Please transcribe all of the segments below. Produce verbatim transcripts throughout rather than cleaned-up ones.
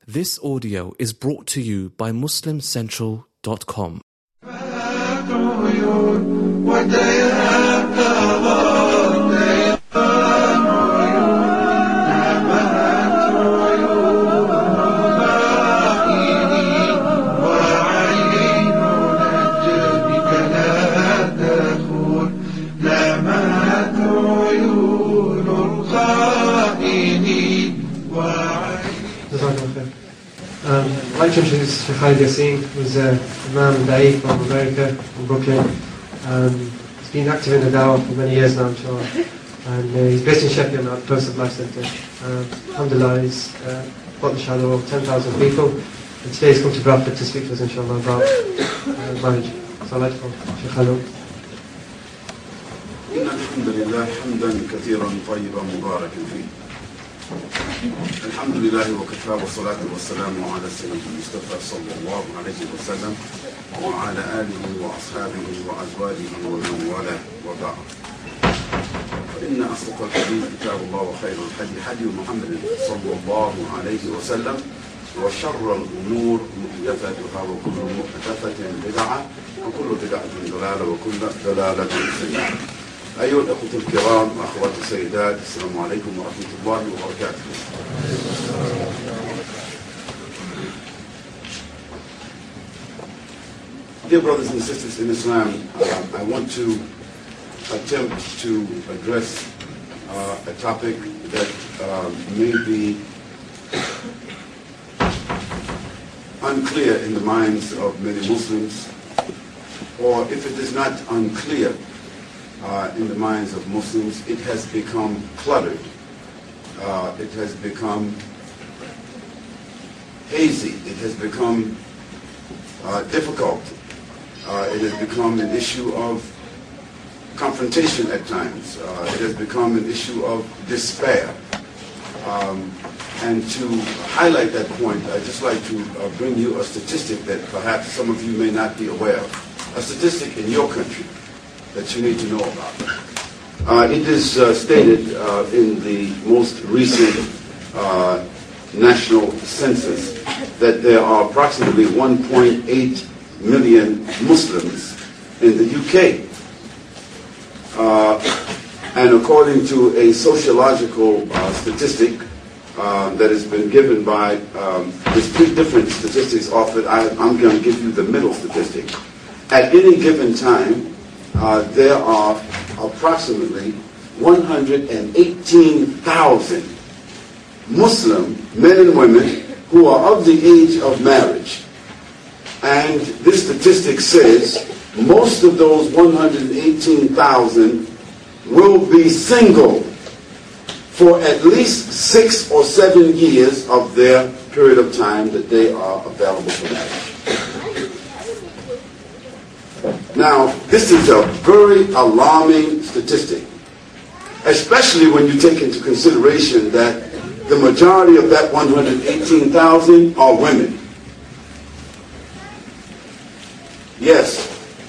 This audio is brought to you by Muslim Central dot com. Um, I'd like to introduce Sheikh Khalid Yassin, who's a Imam and Da'i from America, from Brooklyn. Um, he's been active in the Dawah for many years now, inshallah. And uh, he's based in Sheffield at Joseph Life Centre. Um, Alhamdulillah, he's uh, got the shadow of ten thousand people. And today he's come to Bradford to speak to us, inshallah, about uh, marriage. So I'd like to Sheikh Khalid. الحمد لله حمدا كثيرا طيبا مباركا فيه. الحمد لله وكفى والصلاة والسلام على السيد المصطفى صلى الله عليه وسلم وعلى آله وأصحابه وأزواجه ومن والاه وبعد. فإن أصدق الحديث كتاب الله وخير الحديث حديث محمد صلى الله عليه وسلم وشر الأمور محدثاتها وكل محدثة بدعة وكل بدعة ضلالة وكل ضلالة في النار. أيها الأخوة الكرام وأخوات السيدات، السلام عليكم ورحمة الله وبركاته. Dear brothers and sisters in Islam, uh, I want to attempt to address uh, a topic that uh, may be unclear in the minds of many Muslims, or if it is not unclear Uh, in the minds of Muslims, it has become cluttered. Uh, it has become hazy. It has become uh, difficult. Uh, it has become an issue of confrontation at times. Uh, it has become an issue of despair. Um, and to highlight that point, I'd just like to uh, bring you a statistic that perhaps some of you may not be aware of. A statistic in your country that you need to know about. Uh, it is uh, stated uh, in the most recent uh, national census that there are approximately one point eight million Muslims in the U K. Uh, and according to a sociological uh, statistic uh, that has been given by, um, there's three different statistics offered. I, I'm going to give you the middle statistic. At any given time, Uh, there are approximately one hundred eighteen thousand Muslim men and women who are of the age of marriage. And this statistic says most of those one hundred eighteen thousand will be single for at least six or seven years of their period of time that they are available for marriage. Now, this is a very alarming statistic, especially when you take into consideration that the majority of that one hundred eighteen thousand are women. Yes,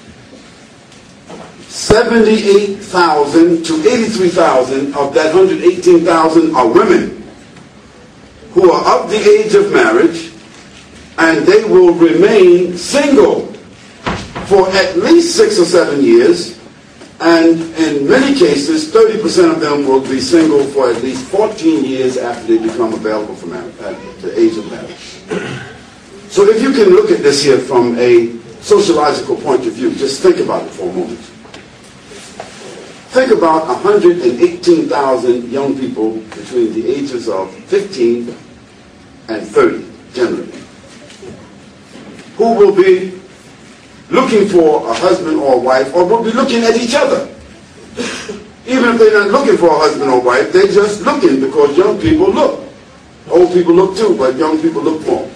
seventy-eight thousand to eighty-three thousand of that one hundred eighteen thousand are women who are of the age of marriage, and they will remain single for at least six or seven years, and in many cases, thirty percent of them will be single for at least fourteen years after they become available for marriage, at the age of marriage. So if you can look at this here from a sociological point of view, just think about it for a moment. Think about one hundred eighteen thousand young people between the ages of fifteen and thirty, generally, who will be looking for a husband or a wife, or will be looking at each other. Even if they're not looking for a husband or wife, they're just looking because young people look. Old people look too, but young people look more.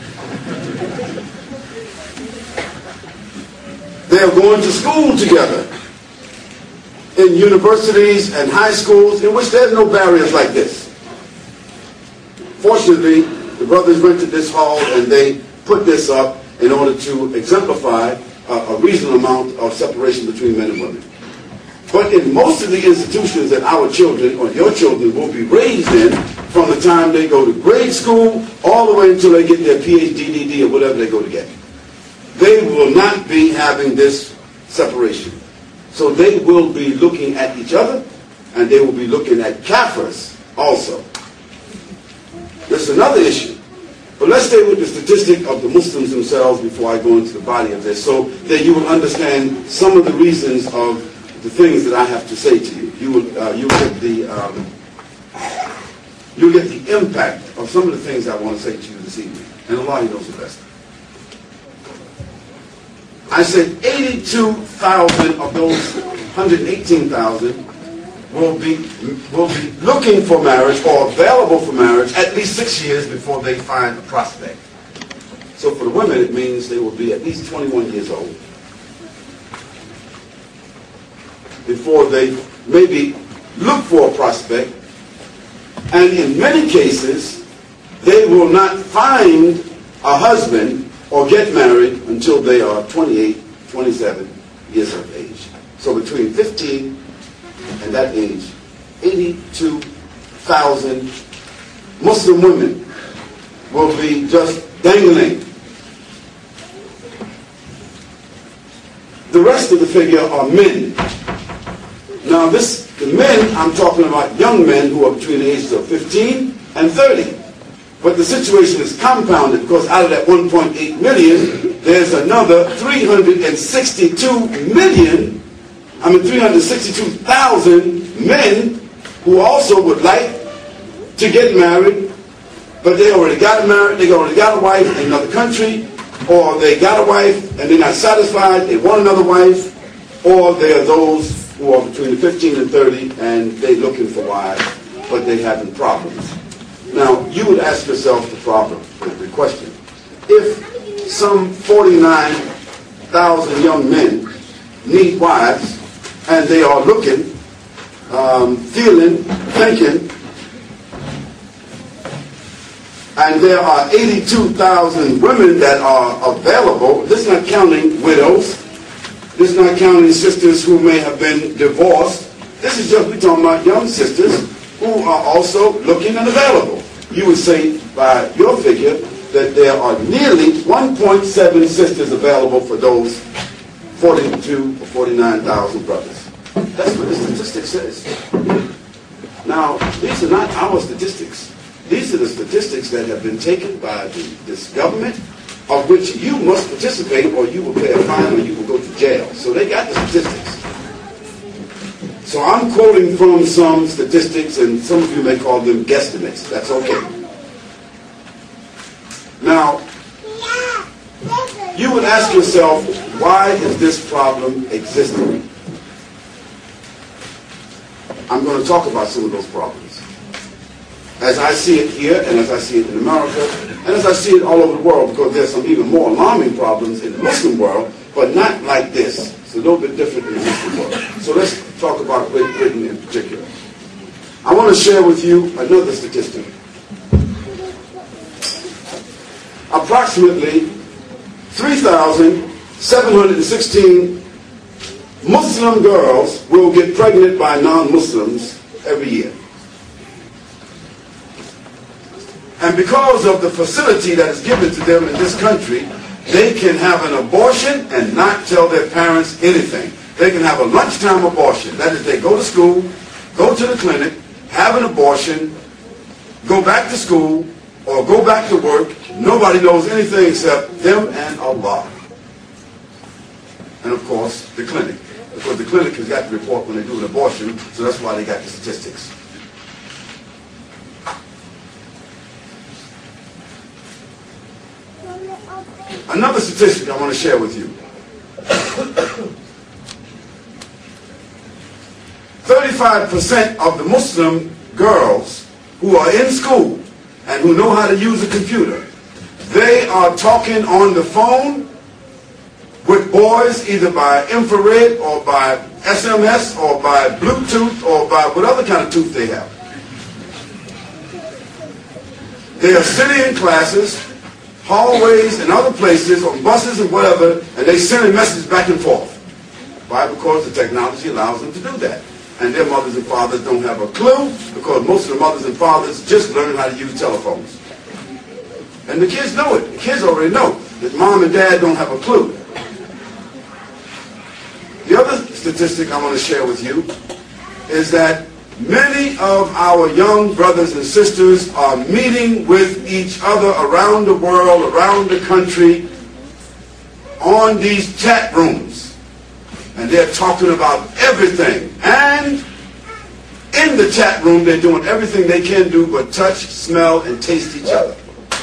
They're going to school together in universities and high schools in which there's no barriers like this. Fortunately, the brothers rented this hall and they put this up in order to exemplify a reasonable amount of separation between men and women. But in most of the institutions that our children or your children will be raised in, from the time they go to grade school all the way until they get their P H D, D D, or whatever they go to get. They will not be having this separation. So they will be looking at each other, and they will be looking at kafirs also. There's another issue. But let's stay with the statistic of the Muslims themselves before I go into the body of this, so that you will understand some of the reasons of the things that I have to say to you. You will uh, you will get the um, you'll get the impact of some of the things I want to say to you this evening. And Allah knows the best. I said eighty-two thousand of those one hundred eighteen thousand will be will be looking for marriage or available for marriage at least six years before they find a prospect. So for the women, it means they will be at least twenty-one years old before they maybe look for a prospect. And in many cases, they will not find a husband or get married until they are twenty-eight, twenty-seven years of age. So between fifteen and that age, eighty-two thousand Muslim women will be just dangling. The rest of the figure are men. Now this, the men, I'm talking about young men who are between the ages of fifteen and thirty. But the situation is compounded because out of that one point eight million, there's another three hundred sixty-two million, I mean three hundred sixty-two thousand men who also would like to get married, but they already got married, they already got a wife in another country, or they got a wife and they're not satisfied, they want another wife, or they are those who are between fifteen and thirty and they're looking for wives, but they're having problems. Now, you would ask yourself the problem, the question. If some forty-nine thousand young men need wives, and they are looking, um, feeling, thinking, and there are eighty-two thousand women that are available, this is not counting widows, this is not counting sisters who may have been divorced, this is just, we're talking about young sisters who are also looking and available. You would say, by your figure, that there are nearly one point seven sisters available for those forty-two or forty-nine thousand brothers. That's what the statistic says. Now, these are not our statistics. These are the statistics that have been taken by the, this government, of which you must participate or you will pay a fine or you will go to jail. So they got the statistics. So I'm quoting from some statistics, and some of you may call them guesstimates. That's okay. Now, you would ask yourself, why is this problem existing? I'm going to talk about some of those problems. As I see it here, and as I see it in America, and as I see it all over the world, because there's some even more alarming problems in the Muslim world, but not like this. It's a little bit different in the Muslim world. So let's talk about Great Britain in particular. I want to share with you another statistic. Approximately three thousand seven hundred sixteen Muslim girls will get pregnant by non-Muslims every year. And because of the facility that is given to them in this country, they can have an abortion and not tell their parents anything. They can have a lunchtime abortion. That is, they go to school, go to the clinic, have an abortion, go back to school, or go back to work. Nobody knows anything except them and Allah. And of course, the clinic. Because the clinic has got to report when they do an abortion, so that's why they got the statistics. Another statistic I want to share with you. thirty-five percent of the Muslim girls who are in school and who know how to use a computer, they are talking on the phone with boys either by infrared or by S M S or by Bluetooth or by whatever kind of tooth they have. They are sitting in classes, hallways and other places, on buses and whatever, and they send a message back and forth. Why? Because the technology allows them to do that. and their mothers and fathers don't have a clue, because most of the mothers and fathers just learn how to use telephones. And the kids know it. The kids already know that mom and dad don't have a clue. The other statistic I want to share with you is that many of our young brothers and sisters are meeting with each other around the world, around the country, on these chat rooms. And they're talking about everything. And in the chat room, they're doing everything they can do but touch, smell, and taste each other.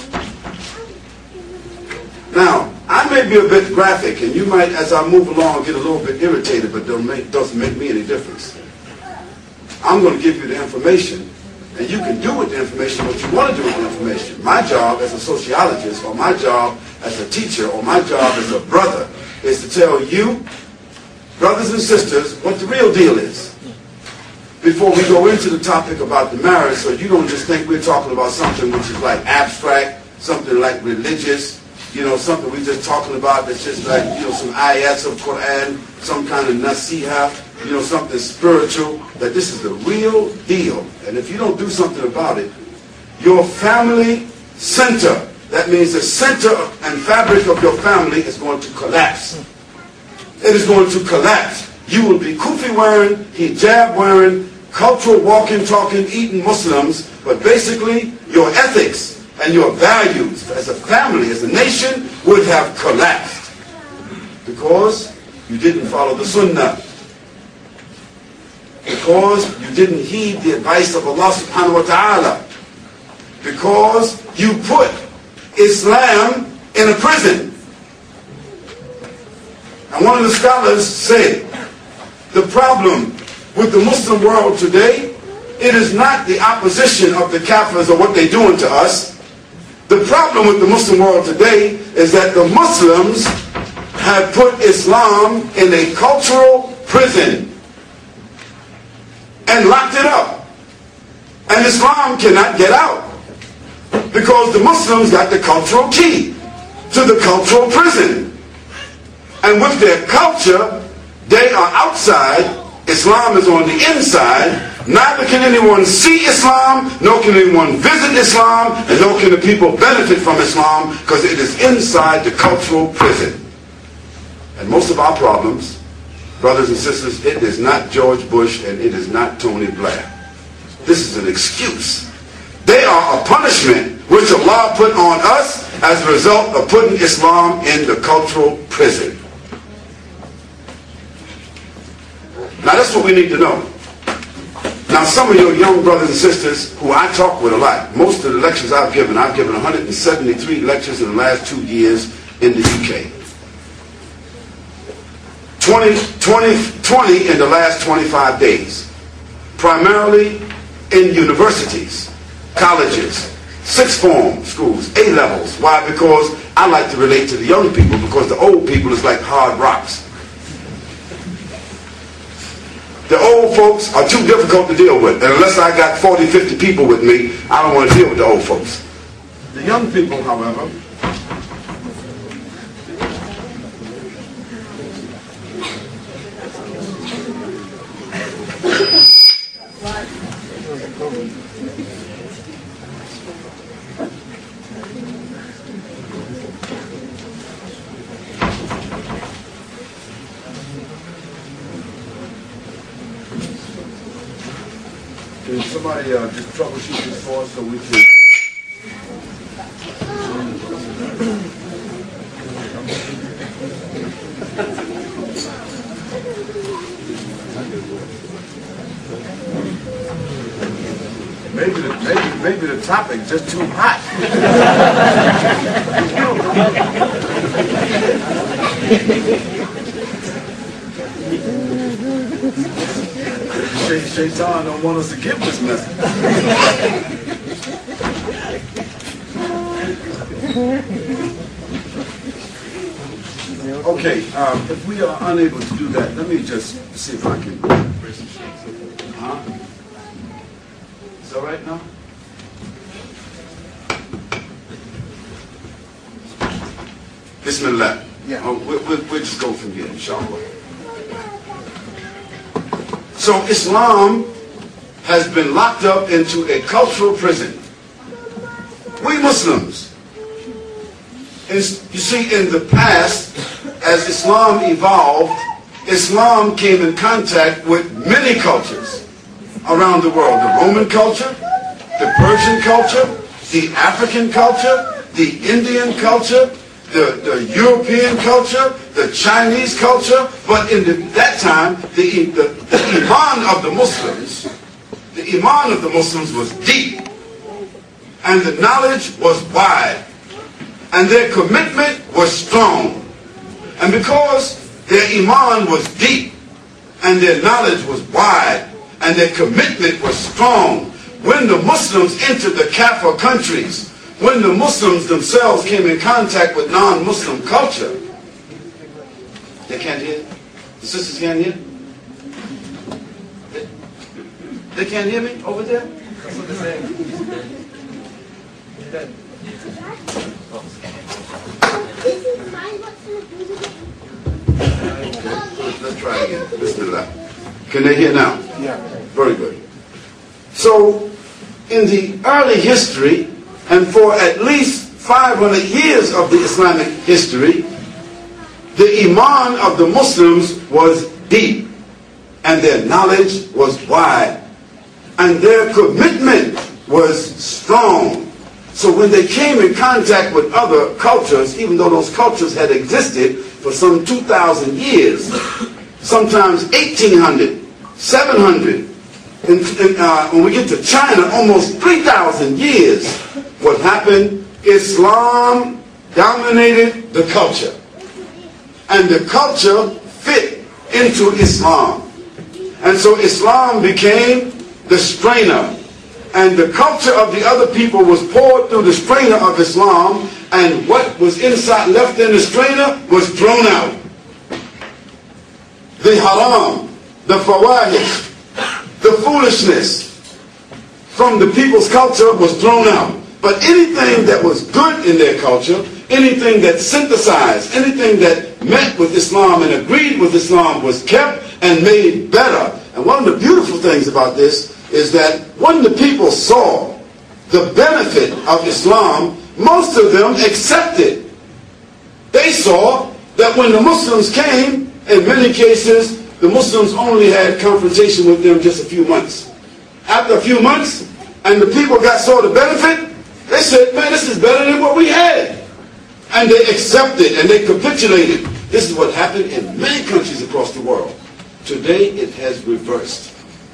Now, I may be a bit graphic, and you might, as I move along, get a little bit irritated, but don't make, doesn't make me any difference. I'm going to give you the information, and you can do with the information what you want to do with the information. My job as a sociologist, or my job as a teacher, or my job as a brother, is to tell you, brothers and sisters, what the real deal is. Before we go into the topic about the marriage, so you don't just think we're talking about something which is like abstract, something like religious, you know, something we're just talking about that's just like, you know, some ayats of Quran, some kind of nasiha, you know, something spiritual, that this is the real deal. And if you don't do something about it, your family center, that means the center and fabric of your family is going to collapse. It is going to collapse. You will be kufi wearing, hijab wearing, cultural walking, talking, eating Muslims, but basically your ethics and your values as a family, as a nation, would have collapsed because you didn't follow the sunnah, because you didn't heed the advice of Allah subhanahu wa ta'ala, because you put Islam in a prison. And one of the scholars said, the problem with the Muslim world today, it is not the opposition of the Kafirs or what they're doing to us. The problem with the Muslim world today is that the Muslims have put Islam in a cultural prison and locked it up. And Islam cannot get out because the Muslims got the cultural key to the cultural prison. And with their culture, they are outside, Islam is on the inside. Neither can anyone see Islam, nor can anyone visit Islam, and nor can the people benefit from Islam, because it is inside the cultural prison. And most of our problems, brothers and sisters, it is not George Bush and it is not Tony Blair. This is an excuse. They are a punishment which Allah put on us as a result of putting Islam in the cultural prison. Now that's what we need to know. Now some of your young brothers and sisters who I talk with a lot, most of the lectures I've given, I've given one hundred seventy-three lectures in the last two years in the U K. twenty, twenty, twenty in the last twenty-five days. Primarily in universities, colleges, sixth form schools, A levels. Why? Because I like to relate to the young people, because the old people is like hard rocks. The old folks are too difficult to deal with. And unless I got forty, fifty people with me, I don't want to deal with the old folks. The young people, however, can somebody uh, just troubleshoot this for us so we can... Maybe the, maybe, maybe the topic is just too hot. Shaitan don't want us to give this message. Okay, um, if we are unable to do that, let me just see if I can. Huh? Is that right now? Bismillah. Yeah. Oh, we'll, we'll, we'll just go from here, inshallah. So So Islam has been locked up into a cultural prison. We Muslims, you see, in the past, as Islam evolved, Islam came in contact with many cultures around the world. The Roman culture, the Persian culture, the African culture, the Indian culture, the, the European culture, the Chinese culture. But in the, that time, the, the, the Iman of the Muslims, the Iman of the Muslims was deep, and the knowledge was wide, and their commitment was strong. And because their Iman was deep, and their knowledge was wide, and their commitment was strong, when the Muslims entered the Kafir countries, when the Muslims themselves came in contact with non-Muslim culture, they can't hear? The sisters can't hear? They, they can't hear me over there? That's what they're saying. Let's try again. Bismillah. Can they hear now? Yeah. Very good. So, in the early history, and for at least five hundred years of the Islamic history, the Iman of the Muslims was deep, and their knowledge was wide, and their commitment was strong. So when they came in contact with other cultures, even though those cultures had existed for some two thousand years, sometimes eighteen hundred, seven hundred, and, and uh, when we get to China, almost three thousand years, what happened? Islam dominated the culture. And the culture fit into Islam. And so Islam became the strainer. And the culture of the other people was poured through the strainer of Islam, and what was inside, left in the strainer, was thrown out. The haram, the fawahish, the foolishness from the people's culture was thrown out. But anything that was good in their culture, anything that synthesized, anything that met with Islam and agreed with Islam was kept and made better. And one of the beautiful things about this is that when the people saw the benefit of Islam, most of them accepted. They saw that when the Muslims came, in many cases, the Muslims only had confrontation with them just a few months. After a few months, and the people got saw the benefit, they said, man, this is better than what we had. And they accepted and they capitulated. This is what happened in many countries across the world. Today, it has reversed.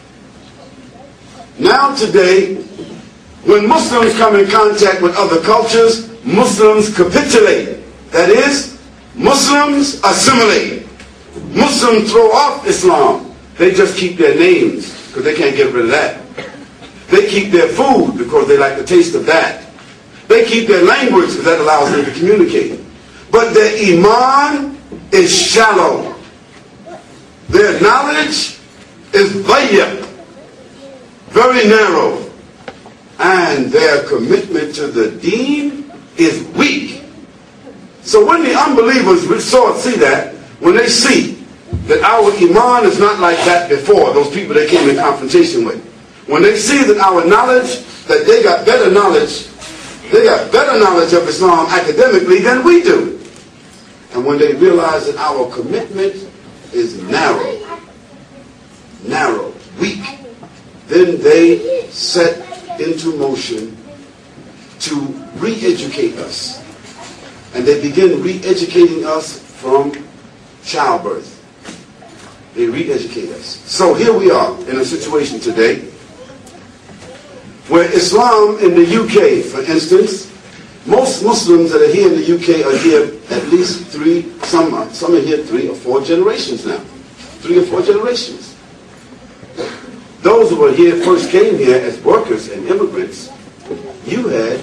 Now today, when Muslims come in contact with other cultures, Muslims capitulate. That is, Muslims assimilate. Muslims throw off Islam. They just keep their names because they can't get rid of that. They keep their food because they like the taste of that. They keep their language because that allows them to communicate. But their iman is shallow. Their knowledge is dayyq, very narrow. And their commitment to the deen is weak. So when the unbelievers saw see that, when they see that our iman is not like that before, those people they came in confrontation with, when they see that our knowledge, that they got better knowledge, they got better knowledge of Islam academically than we do. And when they realize that our commitment is narrow, narrow, weak, then they set into motion to re-educate us. And they begin re-educating us from childbirth. They re-educate us. So here we are in a situation today where Islam in the U K, for instance, most Muslims that are here in the U K are here at least three, some are, some are here three or four generations now. Three or four generations. Those who were here first came here as workers and immigrants. You had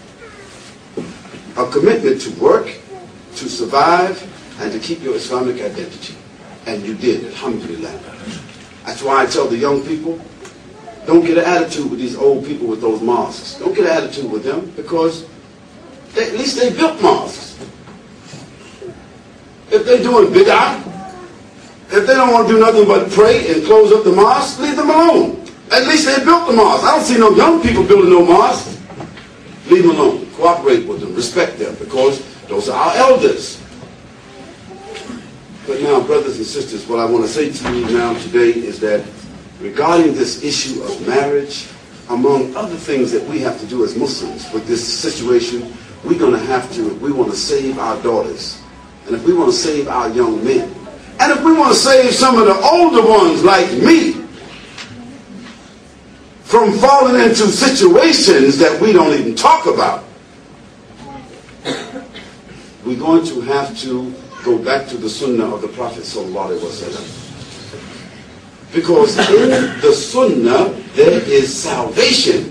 a commitment to work, to survive, and to keep your Islamic identity. And you did, alhamdulillah. That's why I tell the young people, don't get an attitude with these old people with those mosques. Don't get an attitude with them because they, at least they built mosques. If they're doing bid'ah, If they don't want to do nothing but pray and close up the mosque, leave them alone. At least they built the mosque. I don't see no young people building no mosque. Leave them alone. Cooperate with them. Respect them, because those are our elders. But now, brothers and sisters, what I want to say to you now today is that regarding this issue of marriage, among other things that we have to do as Muslims with this situation, we're going to have to, we want to save our daughters. And if we want to save our young men, and if we want to save some of the older ones like me from falling into situations that we don't even talk about, we're going to have to go back to the sunnah of the Prophet sallallahu alaihi wasallam. Because in the sunnah there is salvation.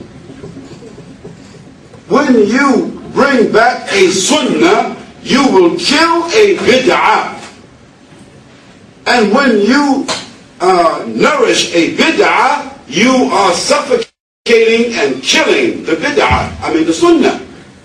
When you bring back a sunnah, you will kill a bid'ah. And when you uh, nourish a bid'ah, you are suffocating and killing the bid'ah, I mean the sunnah.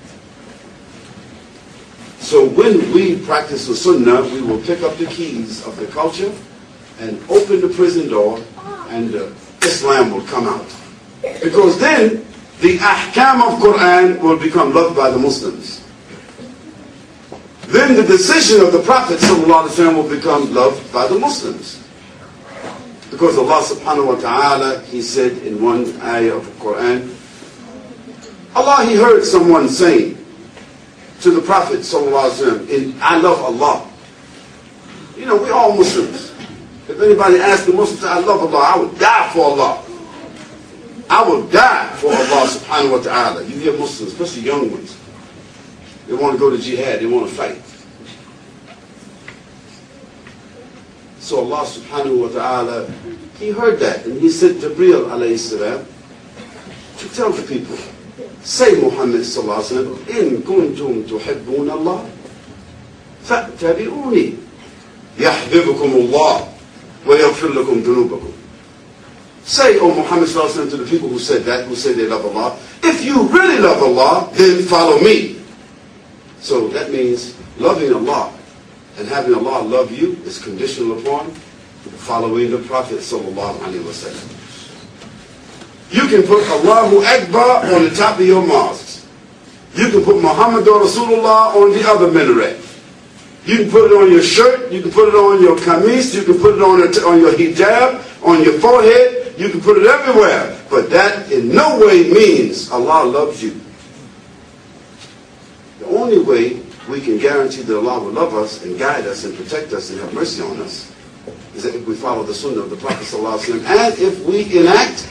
So when we practice the sunnah, we will pick up the keys of the culture and open the prison door, and uh, Islam will come out. Because then the ahkam of Quran will become loved by the Muslims. Then the decision of the Prophet ﷺ will become loved by the Muslims. Because Allah subhanahu wa ta'ala, He said in one ayah of the Quran, Allah, He heard someone saying to the Prophet ﷺ, in I love Allah. You know, we're all Muslims. If anybody asks the Muslims, I love Allah, I would die for Allah. I will die for Allah subhanahu wa ta'ala. You hear Muslims, especially young ones, they want to go to jihad, they want to fight. So Allah subhanahu wa ta'ala, He heard that, and He said to Jibreel alayhi salam to tell the people, say Muhammad sallallahu alayhi wa sallam, in kuntum tuhibbun Allah, fa'tabi'uni, yahbibukum Allah, wa yaghfir lakum dhunubakum. Say, O Muhammad sallallahu alayhi wa sallam, to the people who said that, who say they love Allah, if you really love Allah, then follow me. So that means loving Allah and having Allah love you is conditional upon following the Prophet sallallahu alaihi wasallam. You can put Allahu Akbar on the top of your mosques. You can put Muhammadur Rasulullah on the other minaret. You can put it on your shirt. You can put it on your kameez. You can put it on, a, on your hijab, on your forehead. You can put it everywhere. But that in no way means Allah loves you. The only way we can guarantee that Allah will love us and guide us and protect us and have mercy on us is that if we follow the sunnah of the Prophet ﷺ, and if we enact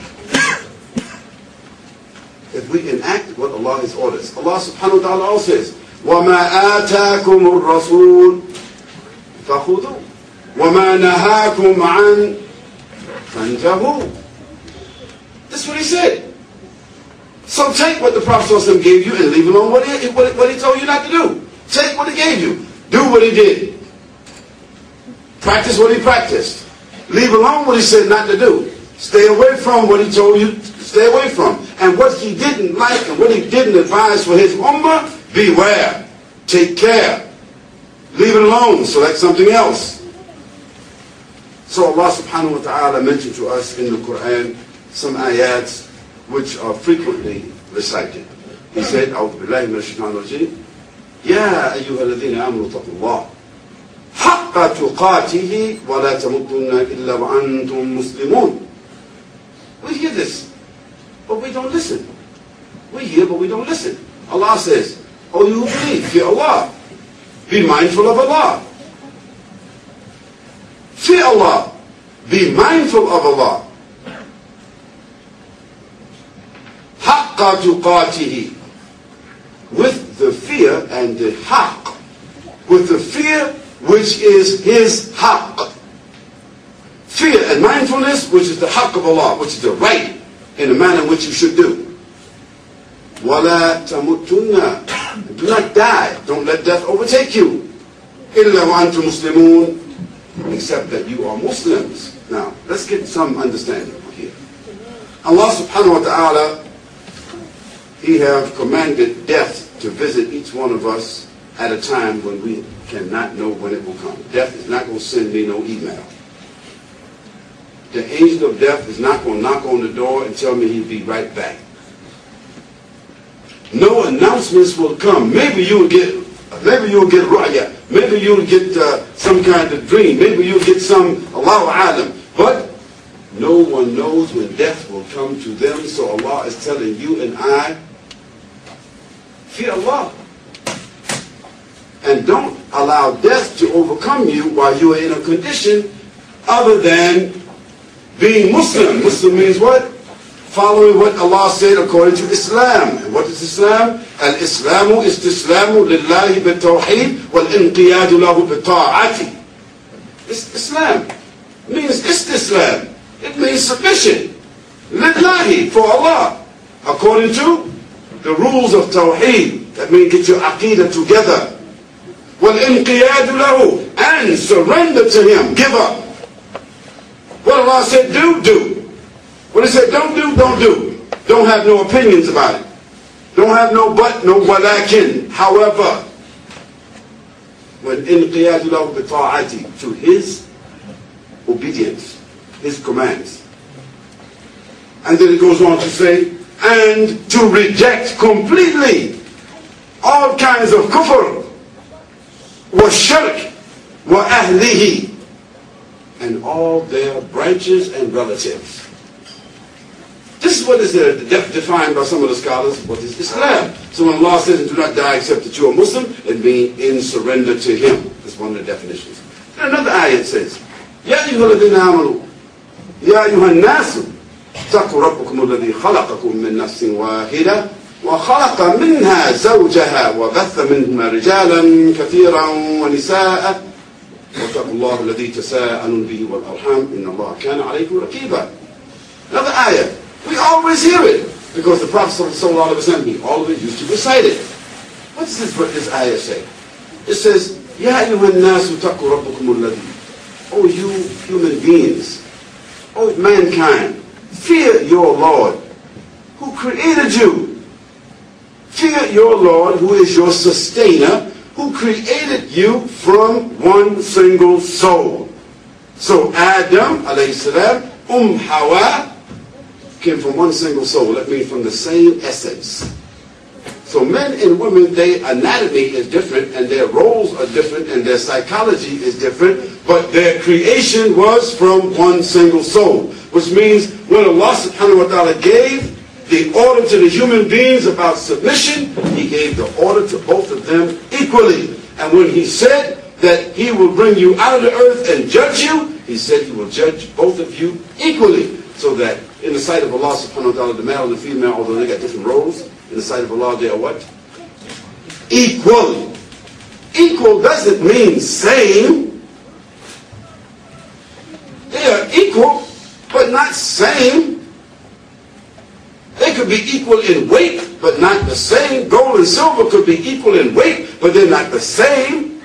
if we enact what Allah has ordered. Allah subhanahu wa ta'ala also says, وَمَا آتَاكُمُ الرَّسُولُ فَخُذُوا وَمَا نَهَاكُمْ عَنْ فَانْتَهُوا. That's what He said. So take what the Prophet ﷺ gave you and leave alone what he, what, what he told you not to do. Take what He gave you. Do what He did. Practice what He practiced. Leave alone what He said not to do. Stay away from what He told you to stay away from. And what He didn't like and what He didn't advise for His ummah, beware. Take care. Leave it alone. Select something else. So Allah subhanahu wa ta'ala mentioned to us in the Quran some ayats which are frequently recited. He said, أعوذ بالله من الشيطان الرجيم يا أيها الذين آمنوا اتقوا الله حق تقاته ولا تموتن إلا وأنتم مسلمون. We hear this, but we don't listen. We hear, but we don't listen. Allah says, oh, you believe, fear Allah. Be mindful of Allah. Fear Allah. Be mindful of Allah. حق تقاته, with the fear and the haqq, with the fear which is His haqq. Fear and mindfulness, which is the haqq of Allah, which is the right in the manner in which you should do. وَلَا تَمُتُنَّ, do not die, don't let death overtake you. إِلَّا وَأَنْتُمْ مُسْلِمُونَ, except that you are Muslims. Now, let's get some understanding here. Allah subhanahu wa ta'ala, He have commanded death to visit each one of us at a time when we cannot know when it will come. Death is not going to send me no email. the angel of death is not going to knock on the door and tell me he'll be right back. No announcements will come. Maybe you'll get, maybe you'll get raya. Maybe you'll get uh, some kind of dream. Maybe you'll get some Allahu Alam. But no one knows when death will come to them. So Allah is telling you and I, fear Allah. And don't allow death to overcome you while you are in a condition other than being Muslim. Muslim means what? Following what Allah said according to Islam. And what is Islam? Al-Islamu istislamu lillahi bi-tawheed wal-inqiyadu lahu bi-ta'ati. It's Islam. It means istislam. It means submission. Lillahi, for Allah. According to the rules of Tawheed. That means get your aqidah together. Wal-inqiyadu lahu. And surrender to Him. Give up. What Allah said do, do. What He said don't do, don't do. Don't have no opinions about it. Don't have no but, no walakin. However, when inqiyadu lahu bi ta'ati, to His obedience, His commands. And then it goes on to say, and to reject completely all kinds of kufr, wa shirk, wa ahlihi, and all their branches and relatives. This is what is uh, defined by some of the scholars, what is Islam. So when Allah says, do not die except that you are Muslim, it means in surrender to Him. That's one of the definitions. And another ayat says, يا أيها الذين آمنوا يا أيها الناس اتقوا ربكم الذي خلقكم من نفس واحدة وخلق منها زوجها وبث منهما رجالا كثيرا ونساء واتقوا الله الذي تساءلون به والأرحام إن الله كان عليكم رقيبا. Another ayah. We always hear it because the Prophet sallallahu alaihi wasallam, he always used to recite it. What does this, what this ayah say? It says, يا أيها الناس اتقوا ربكم الذي. Oh, you human beings, oh mankind, fear your Lord who created you. Fear your Lord who is your sustainer, who created you from one single soul. So Adam, alayhi salam, Umm Hawa, came from one single soul. That means from the same essence. So men and women, their anatomy is different, and their roles are different, and their psychology is different, but their creation was from one single soul. Which means when Allah subhanahu wa ta'ala gave the order to the human beings about submission, He gave the order to both of them equally. And when He said that He will bring you out of the earth and judge you, He said He will judge both of you equally. So that in the sight of Allah subhanahu wa ta'ala, the male and the female, although they got different roles, in the sight of Allah they are what? Equal. Equal doesn't mean same. They are equal, but not same. They could be equal in weight, but not the same. Gold and silver could be equal in weight, but they're not the same.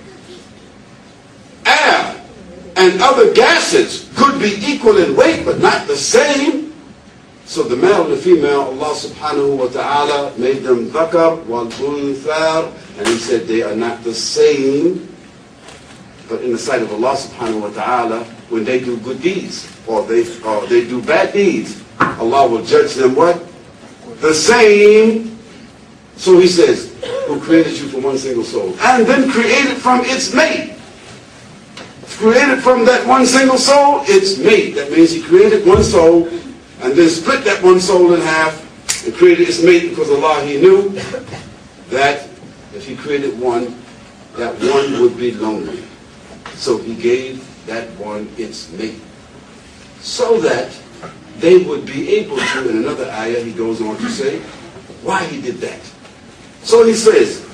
Air and other gases could be equal in weight, but not the same. So the male and the female, Allah subhanahu wa ta'ala made them dhakar wal unthar, and He said they are not the same. But in the sight of Allah subhanahu wa ta'ala, when they do good deeds, or they, or they do bad deeds, Allah will judge them what? The same. So He says, who created you from one single soul, and then created from its mate. Created from that one single soul, its mate. That means He created one soul, and then split that one soul in half, and created its mate, because Allah, He knew that if He created one, that one would be lonely. So He gave that one its mate, so that they would be able to. In another ayah, He goes on to say why He did that. So He says,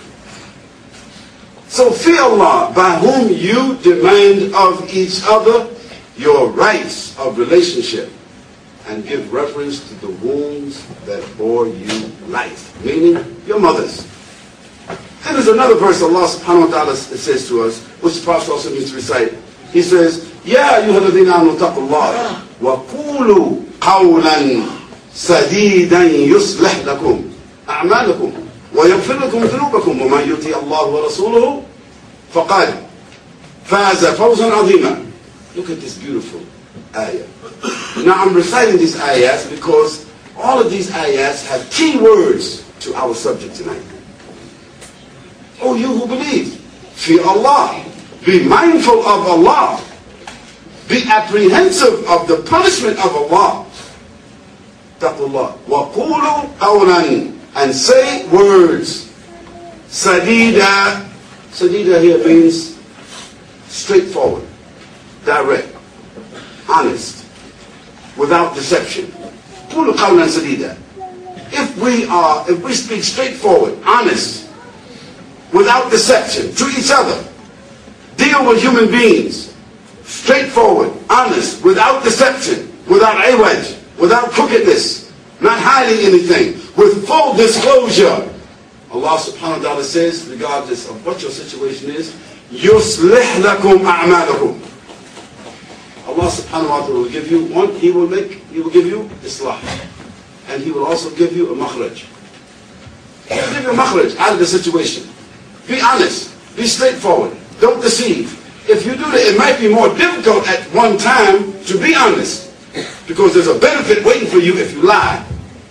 so fear Allah, by whom you demand of each other your rights of relationship, and give reference to the wombs that bore you life, meaning your mothers. Then there's another verse Allah subhanahu wa ta'ala says to us, which the Prophet also needs to recite. He says, يَا أَيُّهَا الَّذِينَ آمَنُوا اتَّقُوا اللَّهَ وَقُولُوا قَوْلًا سَدِيدًا يُصْلِحْ لَكُمْ أَعْمَالَكُمْ وَيَغْفِرْ لَكُمْ ذُنُوبَكُمْ وَمَنْ يُطِعِ اللَّهَ وَرَسُولَهُ فَقَدْ فَازَ فَوْزًا عَظِيمًا. Look at this beautiful ayah. Now I'm reciting these ayahs because all of these ayahs have key words to our subject tonight. Oh, you who believe, fear Allah, be mindful of Allah, be apprehensive of the punishment of Allah. Taqullah. وَقُولُوا قَوْلًا, and say words. Sadida. Sadida here means straightforward, direct, honest, without deception. قُولُوا قَوْلًا سَدِيدًا. If we are, if we speak straightforward, honest, without deception to each other, deal with human beings, straightforward, honest, without deception, without awaj, without crookedness, not hiding anything, with full disclosure. Allah subhanahu wa ta'ala says, regardless of what your situation is, يُصْلِحْ لَكُمْ أَعْمَالَكُمْ. Allah subhanahu wa ta'ala will give you one, He will make, He will give you islah. And He will also give you a makhraj. He will give you a makhraj out of the situation. Be honest, be straightforward, don't deceive. If you do that, it might be more difficult at one time to be honest, because there's a benefit waiting for you if you lie.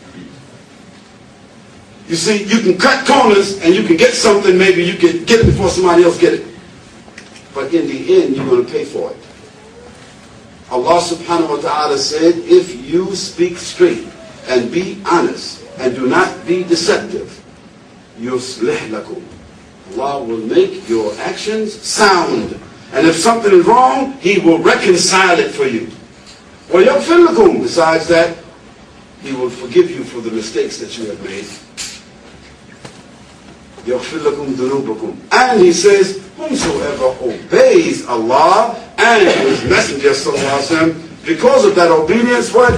You see, you can cut corners and you can get something, maybe you can get it before somebody else get it. But in the end, you're going to pay for it. Allah subhanahu wa ta'ala said, if you speak straight and be honest and do not be deceptive, yuslih lakum. Allah will make your actions sound. And if something is wrong, He will reconcile it for you. وَيَغْفِرْ لَكُمْ. Besides that, He will forgive you for the mistakes that you have made. يَغْفِرْ لَكُمْ ذُنُوبَكُمْ. And He says, whomsoever obeys Allah and His Messenger sallallahu alaihi wasallam, because of that obedience, what?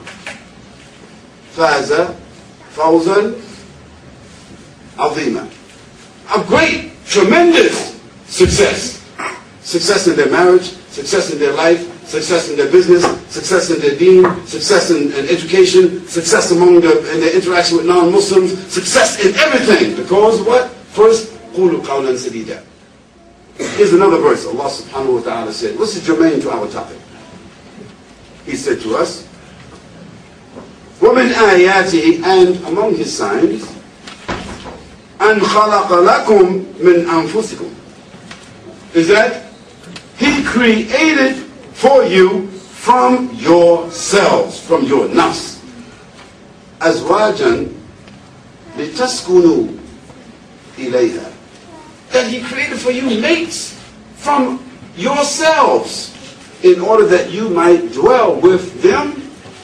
فَازَ فَوْزًا عَظِيمًا. A great, tremendous success. Success in their marriage, success in their life, success in their business, success in their deen, success in, in education, success among the, in their interaction with non-Muslims, success in everything. Because what? First, قُولُوا قَوْلًا سَدِيدًا. Here's another verse. Allah subhanahu wa ta'ala said, what's the germane to our topic? He said to us, وَمِنْ آيَاتِهِ, and among His signs, أَنْ خَلَقَ لَكُمْ مِنْ أَنفُسِكُمْ, is that He created for you from yourselves, from your nafs, أَزْوَاجًا لِتَسْكُنُوا إِلَيْهَا, that He created for you mates from yourselves in order that you might dwell with them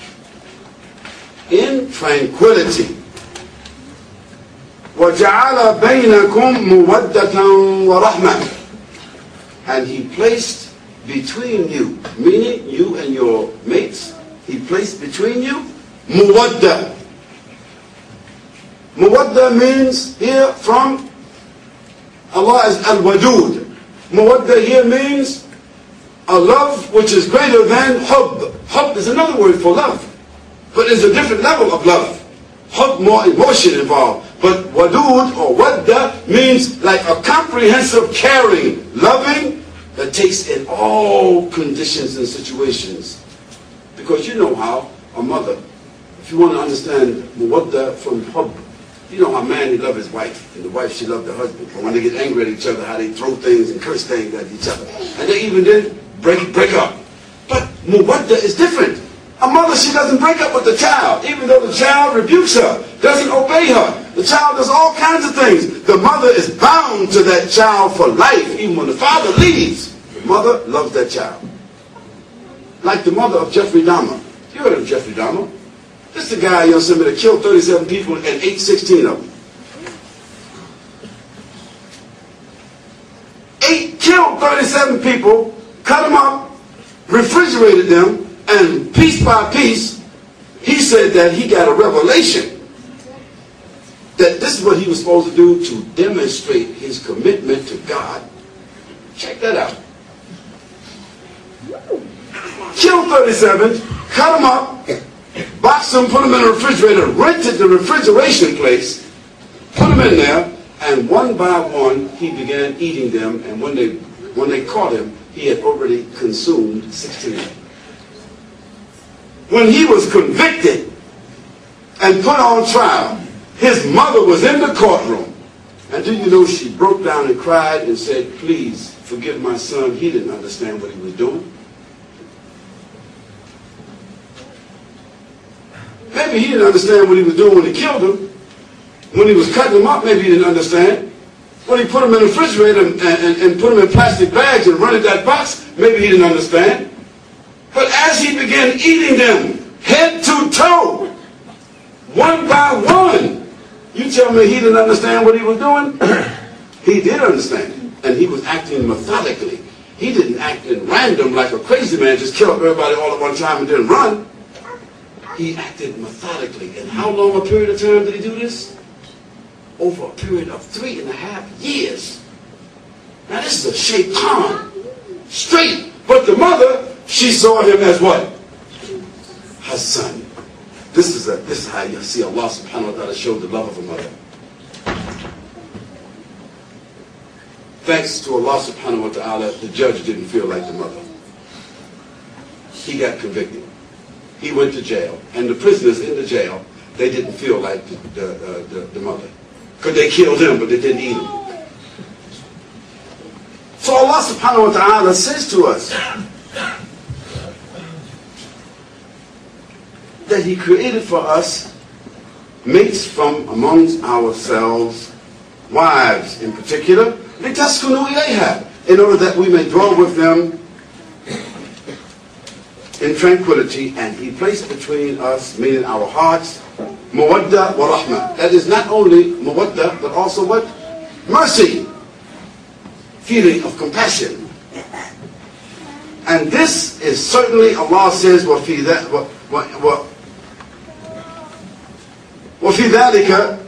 in tranquility. وَجَعَلَ بَيْنَكُمْ مُوَدَّةً وَرَحْمَةً, and He placed between you, meaning you and your mates, He placed between you muwadda. Muwadda means here from Allah is al-wadud. Muwadda here means a love which is greater than hub. Hub is another word for love, but it's a different level of love. Hub, more emotion involved. But wadud or wadda means like a comprehensive, caring, loving that takes in all conditions and situations. Because you know how a mother, if you want to understand muwadda from hub, you know how man, he love his wife, and the wife, she love the husband. But when they get angry at each other, how they throw things and curse things at each other. And they even then break break up. But muwadda is different. A mother, she doesn't break up with the child, even though the child rebukes her, doesn't obey her. The child does all kinds of things. The mother is bound to that child for life, even when the father leaves. The mother loves that child. Like the mother of Jeffrey Dahmer. You heard of Jeffrey Dahmer? This is the guy, you know, that killed thirty-seven people and ate sixteen of them. Eight, killed thirty-seven people, cut them up, refrigerated them, and piece by piece, he said that he got a revelation that this is what he was supposed to do to demonstrate his commitment to God. Check that out. Killed thirty-seven, cut them up, boxed them, put them in a refrigerator, rented the refrigeration place, put them in there, and one by one he began eating them, and when they when they caught him, he had already consumed sixteen of them. when he was convicted and put on trial, his mother was in the courtroom. And do you know she broke down and cried and said, please forgive my son. He didn't understand what he was doing. Maybe he didn't understand what he was doing when he killed him. When he was cutting him up, maybe he didn't understand. When he put him in the refrigerator and, and, and put him in plastic bags and run in that box, maybe he didn't understand. But as he began eating them, head to toe, one by one, you tell me he didn't understand what he was doing? He did understand. And he was acting methodically. He didn't act in random like a crazy man, just kill everybody all at one time and then run. He acted methodically. And how long a period of time did he do this? Over a period of three and a half years. Now this is a shaitan, straight. But the mother, she saw him as what? Her son. This is a this is how you see Allah subhanahu wa ta'ala show the love of a mother. Thanks to Allah subhanahu wa ta'ala, the judge didn't feel like the mother. He got convicted. He went to jail. And the prisoners in the jail, they didn't feel like the, the, uh, the, the mother. Because they killed him, but they didn't eat him. So Allah subhanahu wa ta'ala says to us that He created for us mates from amongst ourselves, wives in particular, لِتَسْكُنُوا إِلَيْهَا, in order that we may dwell with them in tranquility. And He placed between us, meaning our hearts, mawadda wa rahmah. That is not only mawadda, but also what? Mercy. Feeling of compassion. And this is certainly, Allah says, وَفِي ذَلِكَ,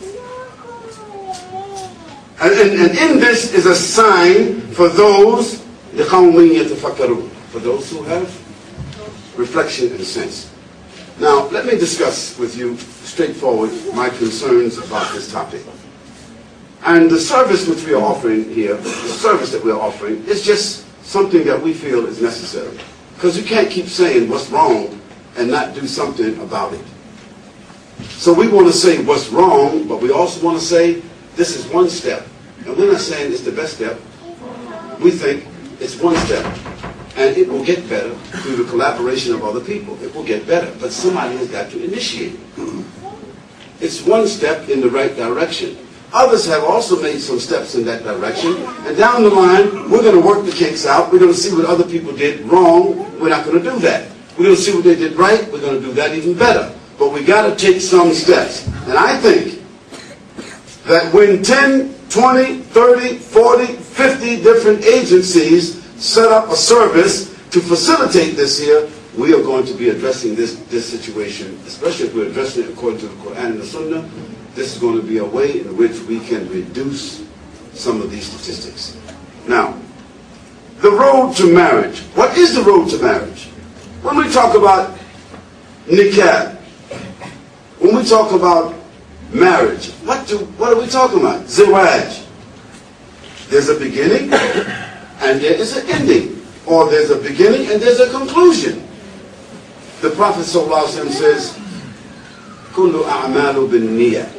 and, and, and in this is a sign for those لِقَوْمٍ يَتَفَكَّرُونَ, for those who have reflection and sense. Now, let me discuss with you straightforward my concerns about this topic. And the service which we are offering here, the service that we are offering, is just something that we feel is necessary. Because you can't keep saying what's wrong and not do something about it. So we want to say what's wrong, but we also want to say this is one step. And we're not saying it's the best step. We think it's one step. And it will get better through the collaboration of other people. It will get better. But somebody has got to initiate it. It's one step in the right direction. Others have also made some steps in that direction. And down the line, we're going to work the kinks out. We're going to see what other people did wrong. We're not going to do that. We're going to see what they did right. We're going to do that even better. But we got to take some steps. And I think that when ten, twenty, thirty, forty, fifty different agencies set up a service to facilitate this here, we are going to be addressing this, this situation, especially if we're addressing it according to the Quran and the Sunnah. This is going to be a way in which we can reduce some of these statistics. Now, the road to marriage. What is the road to marriage? When we talk about nikah, when we talk about marriage, what do what are we talking about? Zawaj. There's a beginning and there is an ending. Or there's a beginning and there's a conclusion. The Prophet ﷺ says, Kullu a'malu bin niyah.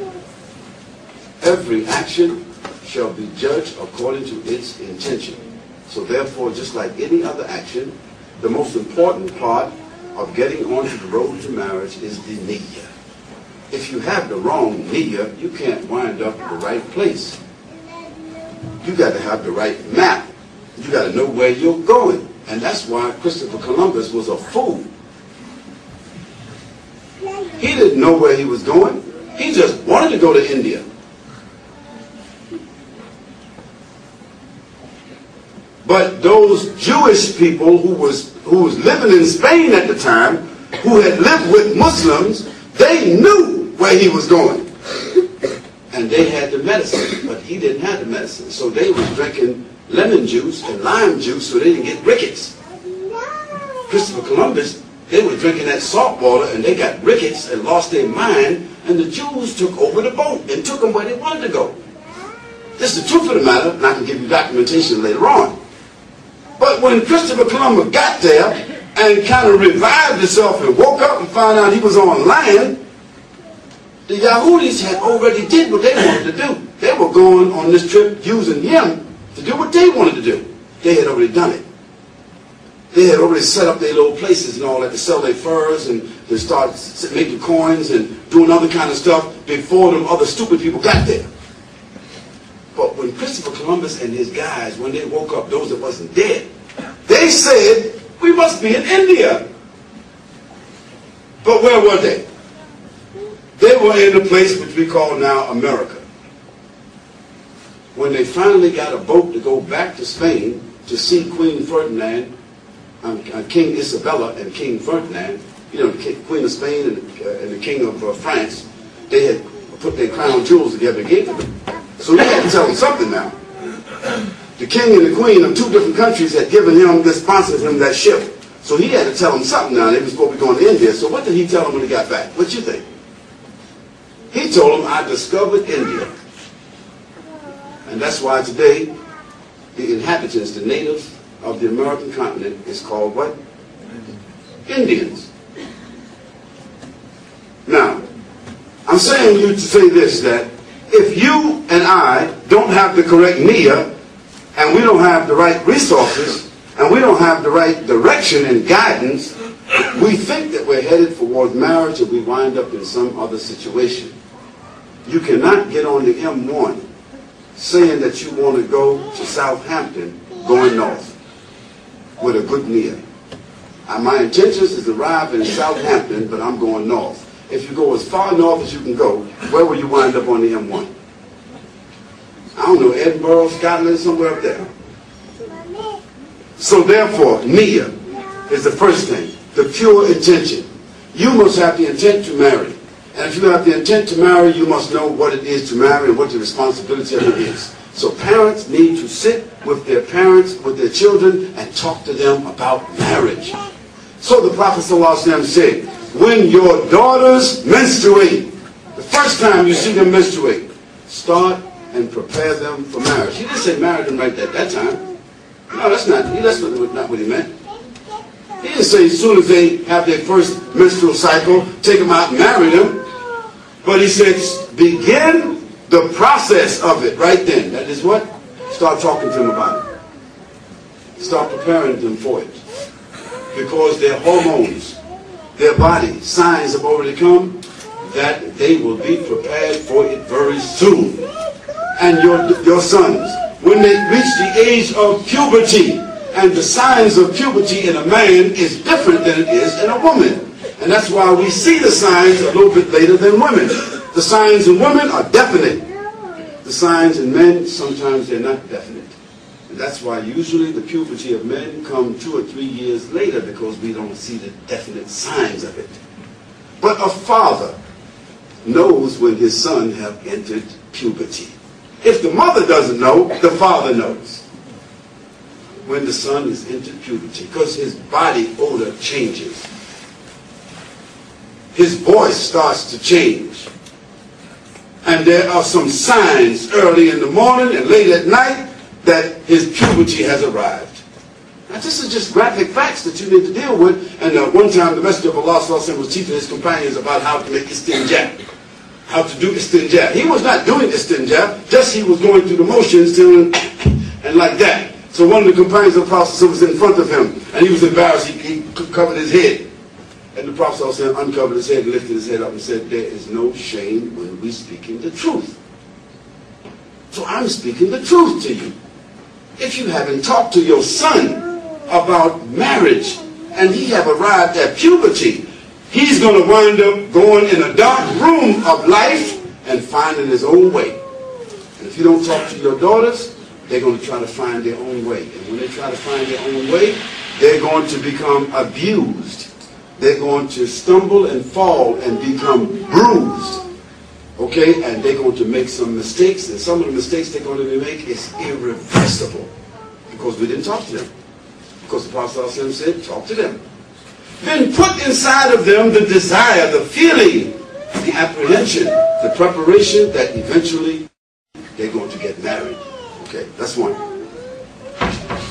Every action shall be judged according to its intention. So therefore, just like any other action, the most important part of getting onto the road to marriage is the niyyah. If you have the wrong niyyah, you can't wind up in the right place. You got to have the right map. You got to know where you're going. And that's why Christopher Columbus was a fool. He didn't know where he was going. He just wanted to go to India. But those Jewish people who was who was living in Spain at the time, who had lived with Muslims, they knew where he was going. And they had the medicine, but he didn't have the medicine. So they was drinking lemon juice and lime juice so they didn't get rickets. Christopher Columbus, they were drinking that salt water and they got rickets and lost their mind, and the Jews took over the boat and took them where they wanted to go. This is the truth of the matter, and I can give you documentation later on. But when Christopher Columbus got there and kind of revived itself and woke up and found out he was on land, the Yahudis had already did what they wanted to do. They were going on this trip using him to do what they wanted to do. They had already done it. They had already set up their little places and all that to sell their furs and to start making coins and doing other kind of stuff before them other stupid people got there. But when Christopher Columbus and his guys, when they woke up, those that wasn't dead, they said, we must be in India. But where were they? They were in the place which we call now America. When they finally got a boat to go back to Spain to see Queen Ferdinand, um, uh, King Isabella and King Ferdinand, you know, the Queen of Spain and, uh, and the King of uh, France, they had put their crown jewels together and gave them. So they had to tell him something now. The king and the queen of two different countries had given him, they sponsored him that ship. So he had to tell him something now. They were supposed to be going to India. So what did he tell him when he got back? What you think? He told him, I discovered India. And that's why today, the inhabitants, the natives of the American continent is called what? Indians. Now, I'm saying you to say this, that if you and I don't have the correct niyyah, and we don't have the right resources, and we don't have the right direction and guidance, we think that we're headed towards marriage and we wind up in some other situation. You cannot get on the M one saying that you want to go to Southampton going north with a good niyyah. Uh, my intentions is to arrive in Southampton, but I'm going north. If you go as far north as you can go, where will you wind up on the M one? I don't know, Edinburgh, Scotland, somewhere up there. So therefore, niyyah is the first thing, the pure intention. You must have the intent to marry. And if you have the intent to marry, you must know what it is to marry and what the responsibility of it is. So parents need to sit with their parents, with their children, and talk to them about marriage. So the Prophet ﷺ said, when your daughters menstruate, the first time you see them menstruate, start and prepare them for marriage. He didn't say marry them right at that time. No, that's not, that's not what he meant. He didn't say as soon as they have their first menstrual cycle, take them out and marry them. But he said, begin the process of it right then. That is what? Start talking to them about it. Start preparing them for it. Because their hormones, their body, signs have already come that they will be prepared for it very soon. And your, your sons, when they reach the age of puberty, and the signs of puberty in a man is different than it is in a woman. And that's why we see the signs a little bit later than women. The signs in women are definite. The signs in men, sometimes they're not definite. And that's why usually the puberty of men come two or three years later, because we don't see the definite signs of it. But a father knows when his son have entered puberty. If the mother doesn't know, the father knows when the son has entered puberty, because his body odor changes. His voice starts to change. And there are some signs early in the morning and late at night that his puberty has arrived. Now this is just graphic facts that you need to deal with. And uh, one time the Messenger of Allah was teaching his companions about how to make istinja. How to do istinja. He was not doing istinja, just he was going through the motions till, and like that. So one of the companions of the Prophet was in front of him, and he was embarrassed. He, he covered his head. And the Prophet uncovered his head, lifted his head up and said, there is no shame when we speaking the truth. So I'm speaking the truth to you. If you haven't talked to your son about marriage, and he have arrived at puberty, he's going to wind up going in a dark room of life and finding his own way. And if you don't talk to your daughters, they're going to try to find their own way. And when they try to find their own way, they're going to become abused. They're going to stumble and fall and become bruised. Okay? And they're going to make some mistakes. And some of the mistakes they're going to make is irreversible. Because we didn't talk to them. Because the Prophet said, talk to them. Then put inside of them the desire, the feeling, the apprehension, the preparation that eventually they're going to get married. Okay, that's one.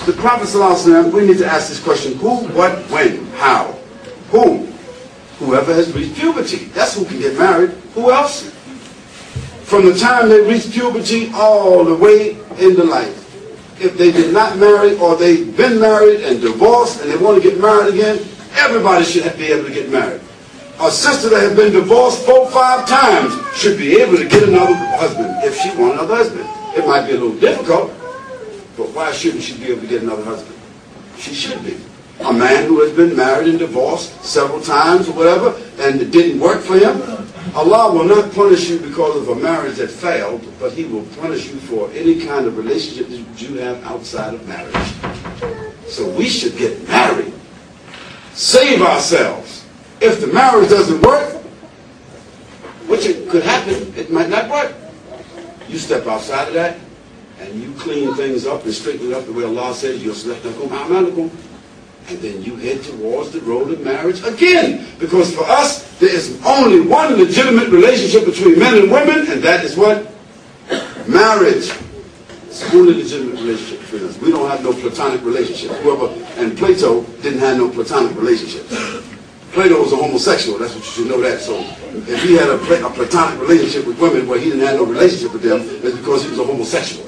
the Prophet ﷺ, we need to ask this question: who, what, when, how? Who? Whoever has reached puberty. That's who can get married. Who else? From the time they reach puberty all the way into life. If they did not marry, or they've been married and divorced and they want to get married again, everybody should be able to get married. A sister that has been divorced four, five times should be able to get another husband if she wants another husband. It might be a little difficult, but why shouldn't she be able to get another husband? She should be. A man who has been married and divorced several times or whatever, and it didn't work for him, Allah will not punish you because of a marriage that failed, but He will punish you for any kind of relationship that you have outside of marriage. So we should get married. Save ourselves. If the marriage doesn't work, which it could happen, it might not work. You step outside of that, and you clean things up and straighten it up the way Allah says, يُصْلِحْ أَعْمَالَكُمْ. And then you head towards the road of marriage again. Because for us, there is only one legitimate relationship between men and women, and that is what? Marriage. It's the only legitimate relationship between us. We don't have no platonic relationship. Whoever, and Plato didn't have no platonic relationships. Plato was a homosexual, that's what you should know that. So if he had a, a platonic relationship with women where he didn't have no relationship with them, it's because he was a homosexual.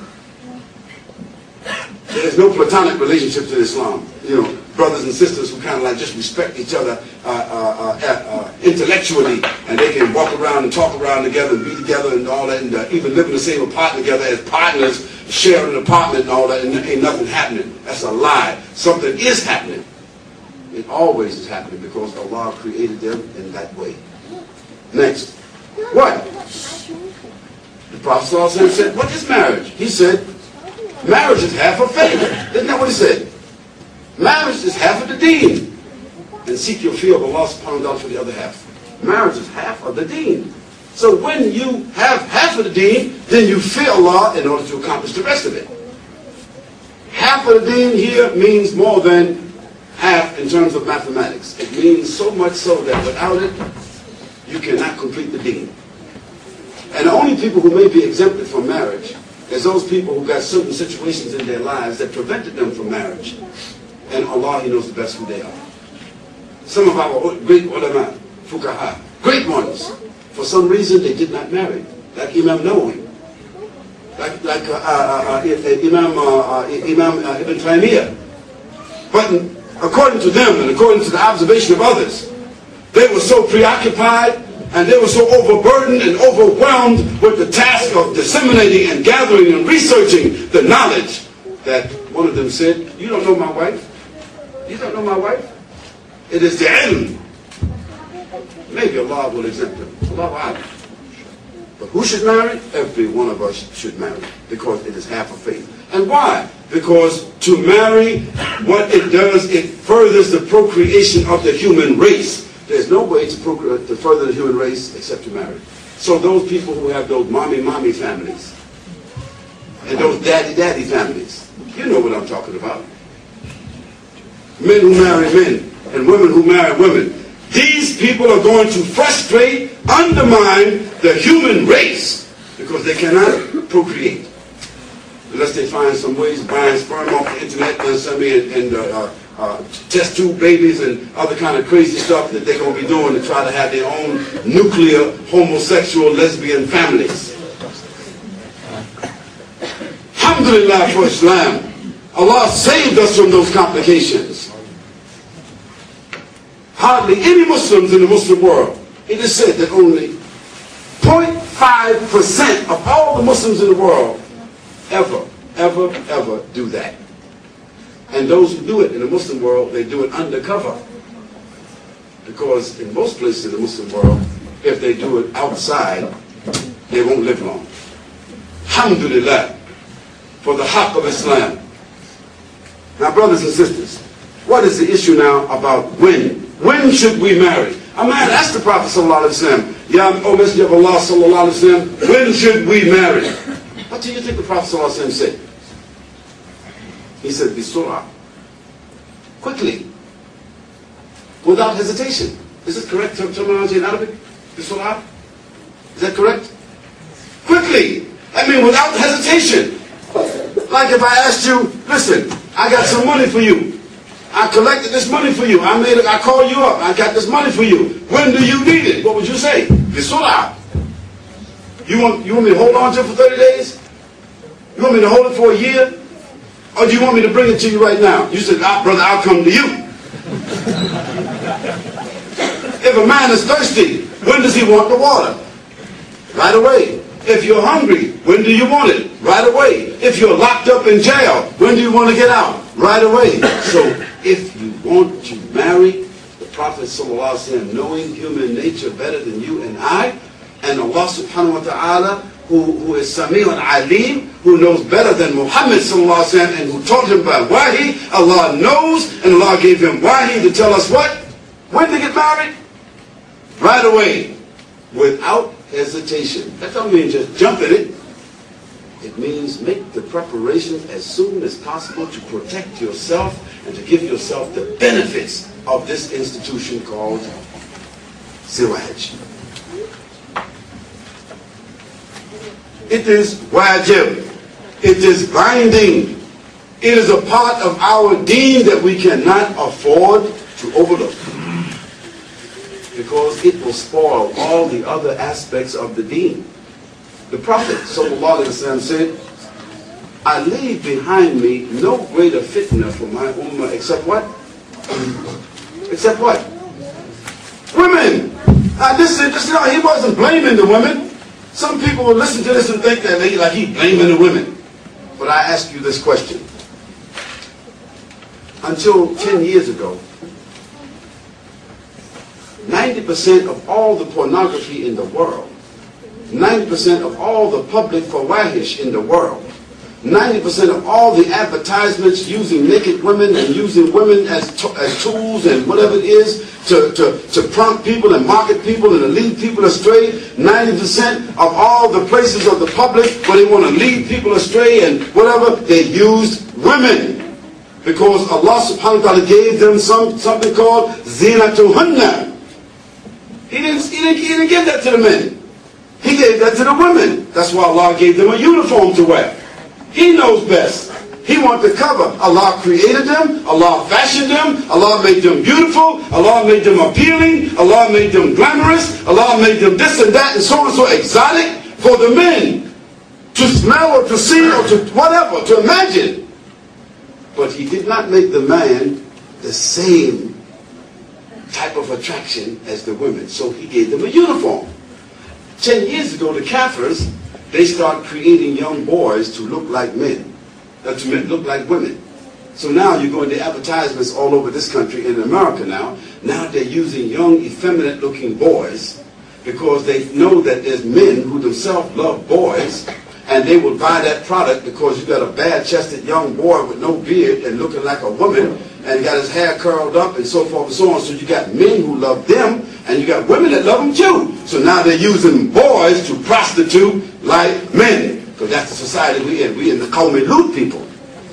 There's no platonic relationships in Islam. You know, brothers and sisters who kind of like just respect each other uh, uh, uh, uh, intellectually, and they can walk around and talk around together and be together and all that, and uh, even live in the same apartment together as partners, share an apartment and all that, and ain't nothing happening. That's a lie. Something is happening. It always is happening because Allah created them in that way. Next. What? The Prophet ﷺ said, what is marriage? He said, marriage is half of faith. Isn't that what he said? Marriage is half of the deen. And seek your fear of Allah subhanahu wa ta'ala for the other half. Marriage is half of the deen. So when you have half of the deen, then you fear Allah in order to accomplish the rest of it. Half of the deen here means more than half in terms of mathematics. It means so much so that without it, you cannot complete the deen. And the only people who may be exempted from marriage is those people who got certain situations in their lives that prevented them from marriage. And Allah, He knows the best who they are. Some of our great ulama, fuqaha, great ones, for some reason they did not marry. Like Imam Nawawi, like, like uh, uh, uh, Imam, uh, uh, Imam uh, Ibn Taymiyyah. But according to them and according to the observation of others, they were so preoccupied and they were so overburdened and overwhelmed with the task of disseminating and gathering and researching the knowledge that one of them said, you don't know my wife? You don't know my wife? It is the ilm. Maybe Allah will exempt them. Allahu A'lam. But who should marry? Every one of us should marry because it is half of faith. And why? Because to marry, what it does, it furthers the procreation of the human race. There's no way to, procreate, to further the human race except to marry. So those people who have those mommy-mommy families and those daddy-daddy families, you know what I'm talking about. Men who marry men and women who marry women. These people are going to frustrate, undermine the human race because they cannot procreate. Unless they find some ways of buying sperm off the internet and, and uh, uh, uh, test tube babies and other kind of crazy stuff that they're going to be doing to try to have their own nuclear homosexual lesbian families. Alhamdulillah for Islam. Allah saved us from those complications. Hardly any Muslims in the Muslim world. It is said that only zero point five percent of all the Muslims in the world ever, ever, ever do that. And those who do it in the Muslim world, they do it undercover. Because in most places in the Muslim world, if they do it outside, they won't live long. Alhamdulillah for the haqq of Islam. Now, brothers and sisters, what is the issue now about when? When should we marry? A man asked the Prophet sallallahu alaihi wasallam, Ya O Messenger of Allah sallallahu alaihi wasallam, when should we marry? What do you think the Prophet sallallahu alaihi wasallam said? He said, Bisurah. Quickly. Without hesitation. Is it correct terminology in Arabic? Bisurah? Is that correct? Quickly. I mean, without hesitation. Like if I asked you, listen, I got some money for you. I collected this money for you. I made it, I called you up. I got this money for you. When do you need it? What would you say? Bisur'a. You want, you want me to hold on to it for thirty days? You want me to hold it for a year? Or do you want me to bring it to you right now? You said, ah, brother, I'll come to you. If a man is thirsty, when does he want the water? Right away. If you're hungry, when do you want it? Right away. If you're locked up in jail, when do you want to get out? Right away. So if you want to marry, the Prophet ﷺ, knowing human nature better than you and I, and Allah subhanahu wa ta'ala, who, who is Sami'un Alim, who knows better than Muhammad sallallahu alaihi wasallam, and who taught him by wahi, Allah knows, and Allah gave him wahi to tell us what? When to get married? Right away. Without hesitation. That don't mean just jump in it. It means make the preparations as soon as possible to protect yourself and to give yourself the benefits of this institution called Ziwaj. It is wajib. It is binding. It is a part of our deen that we cannot afford to overlook, because it will spoil all the other aspects of the deen. The Prophet ﷺ said, I leave behind me no greater fitna for my ummah except what? Except what? Women! Now this is, this, no, he wasn't blaming the women. Some people will listen to this and think that they, like he's blaming the women. But I ask you this question. Until ten years ago, ninety percent of all the pornography in the world, ninety percent of all the public fawahish in the world, ninety percent of all the advertisements using naked women and using women as, as tools and whatever it is to, to, to prompt people and market people and to lead people astray, ninety percent of all the places of the public where they want to lead people astray and whatever, they used women. Because Allah subhanahu wa ta'ala gave them some, something called zinatuhunna. He didn't, he, didn't, he didn't give that to the men. He gave that to the women. That's why Allah gave them a uniform to wear. He knows best. He wanted to cover. Allah created them. Allah fashioned them. Allah made them beautiful. Allah made them appealing. Allah made them glamorous. Allah made them this and that and so on, so exotic for the men to smell or to see or to whatever, to imagine. But He did not make the man the same type of attraction as the women. So He gave them a uniform. Ten years ago, the Kafirs, they start creating young boys to look like men, uh, to look like women. So now you go into advertisements all over this country, in America now, now they're using young, effeminate looking boys because they know that there's men who themselves love boys, and they will buy that product because you got a bad-chested young boy with no beard and looking like a woman and got his hair curled up and so forth and so on. So you got men who love them and you got women that love them too. So now they're using boys to prostitute like men, because that's the society we in. We in the Qawmi Lut people.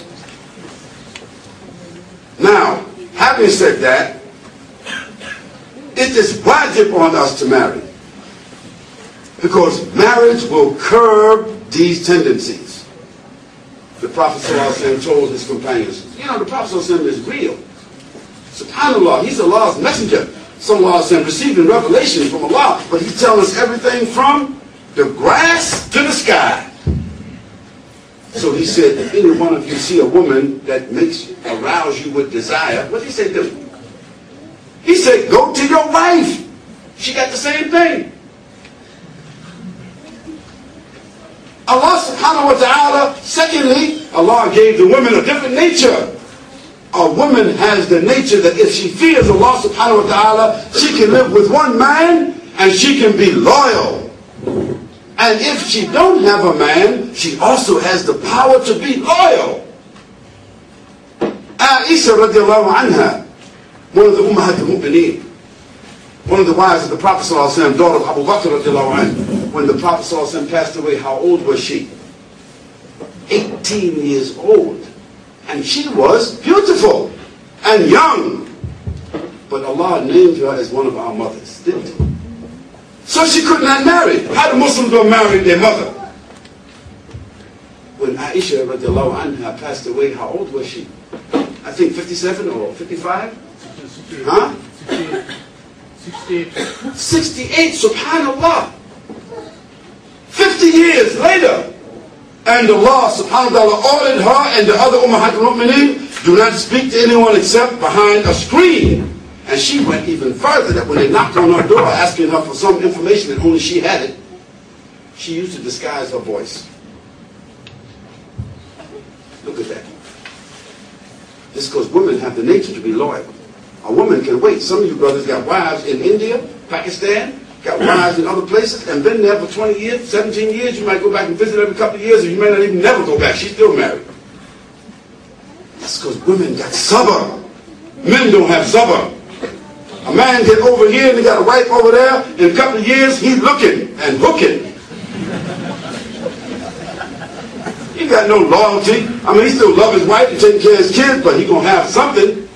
Now, having said that, it is wajib on us to marry, because marriage will curb these tendencies. The Prophet ﷺ told his companions, you know, the Prophet ﷺ is real. SubhanAllah, he's Allah's messenger. Sallallahu Alaihi Wasallam, receiving revelation from Allah, but he's telling us everything from the grass to the sky. So he said, if any one of you see a woman that makes arouse you with desire, what did he say do? He said, go to your wife. She got the same thing. Allah subhanahu wa ta'ala, secondly, Allah gave the women a different nature. A woman has the nature that if she fears Allah subhanahu wa ta'ala, she can live with one man and she can be loyal. And if she don't have a man, she also has the power to be loyal. Aisha radiallahu anha, one of the Ummahat al-Mu'mineen, one of the wives of the Prophet sallallahu alaihi wasallam, daughter of Abu Bakr radiallahu anhu, when the Prophet sallallahu alaihi wasallam passed away, how old was she? eighteen years old. And she was beautiful and young. But Allah named her as one of our mothers, didn't He? So she could not marry. How do Muslims go marry their mother? When Aisha radiallahu anha passed away, how old was she? I think fifty-seven or fifty-five? Huh? sixty-eight. sixty-eight, subhanAllah. fifty years later. And Allah subhanahu wa ta'ala ordered her and the other Ummahat al-Mu'mineen, do not speak to anyone except behind a screen. And she went even further, that when they knocked on her door asking her for some information that only she had it, she used to disguise her voice. Look at that. This is because women have the nature to be loyal. A woman can wait. Some of you brothers got wives in India, Pakistan, got wives in other places, and been there for twenty years, seventeen years. You might go back and visit every couple of years, or you may not even never go back. She's still married. That's because women got sabr. Men don't have sabr. A man get over here and he got a wife over there. In a couple of years, he's looking and hooking. He got no loyalty. I mean, he still love his wife and taking care of his kids, but he gonna have something.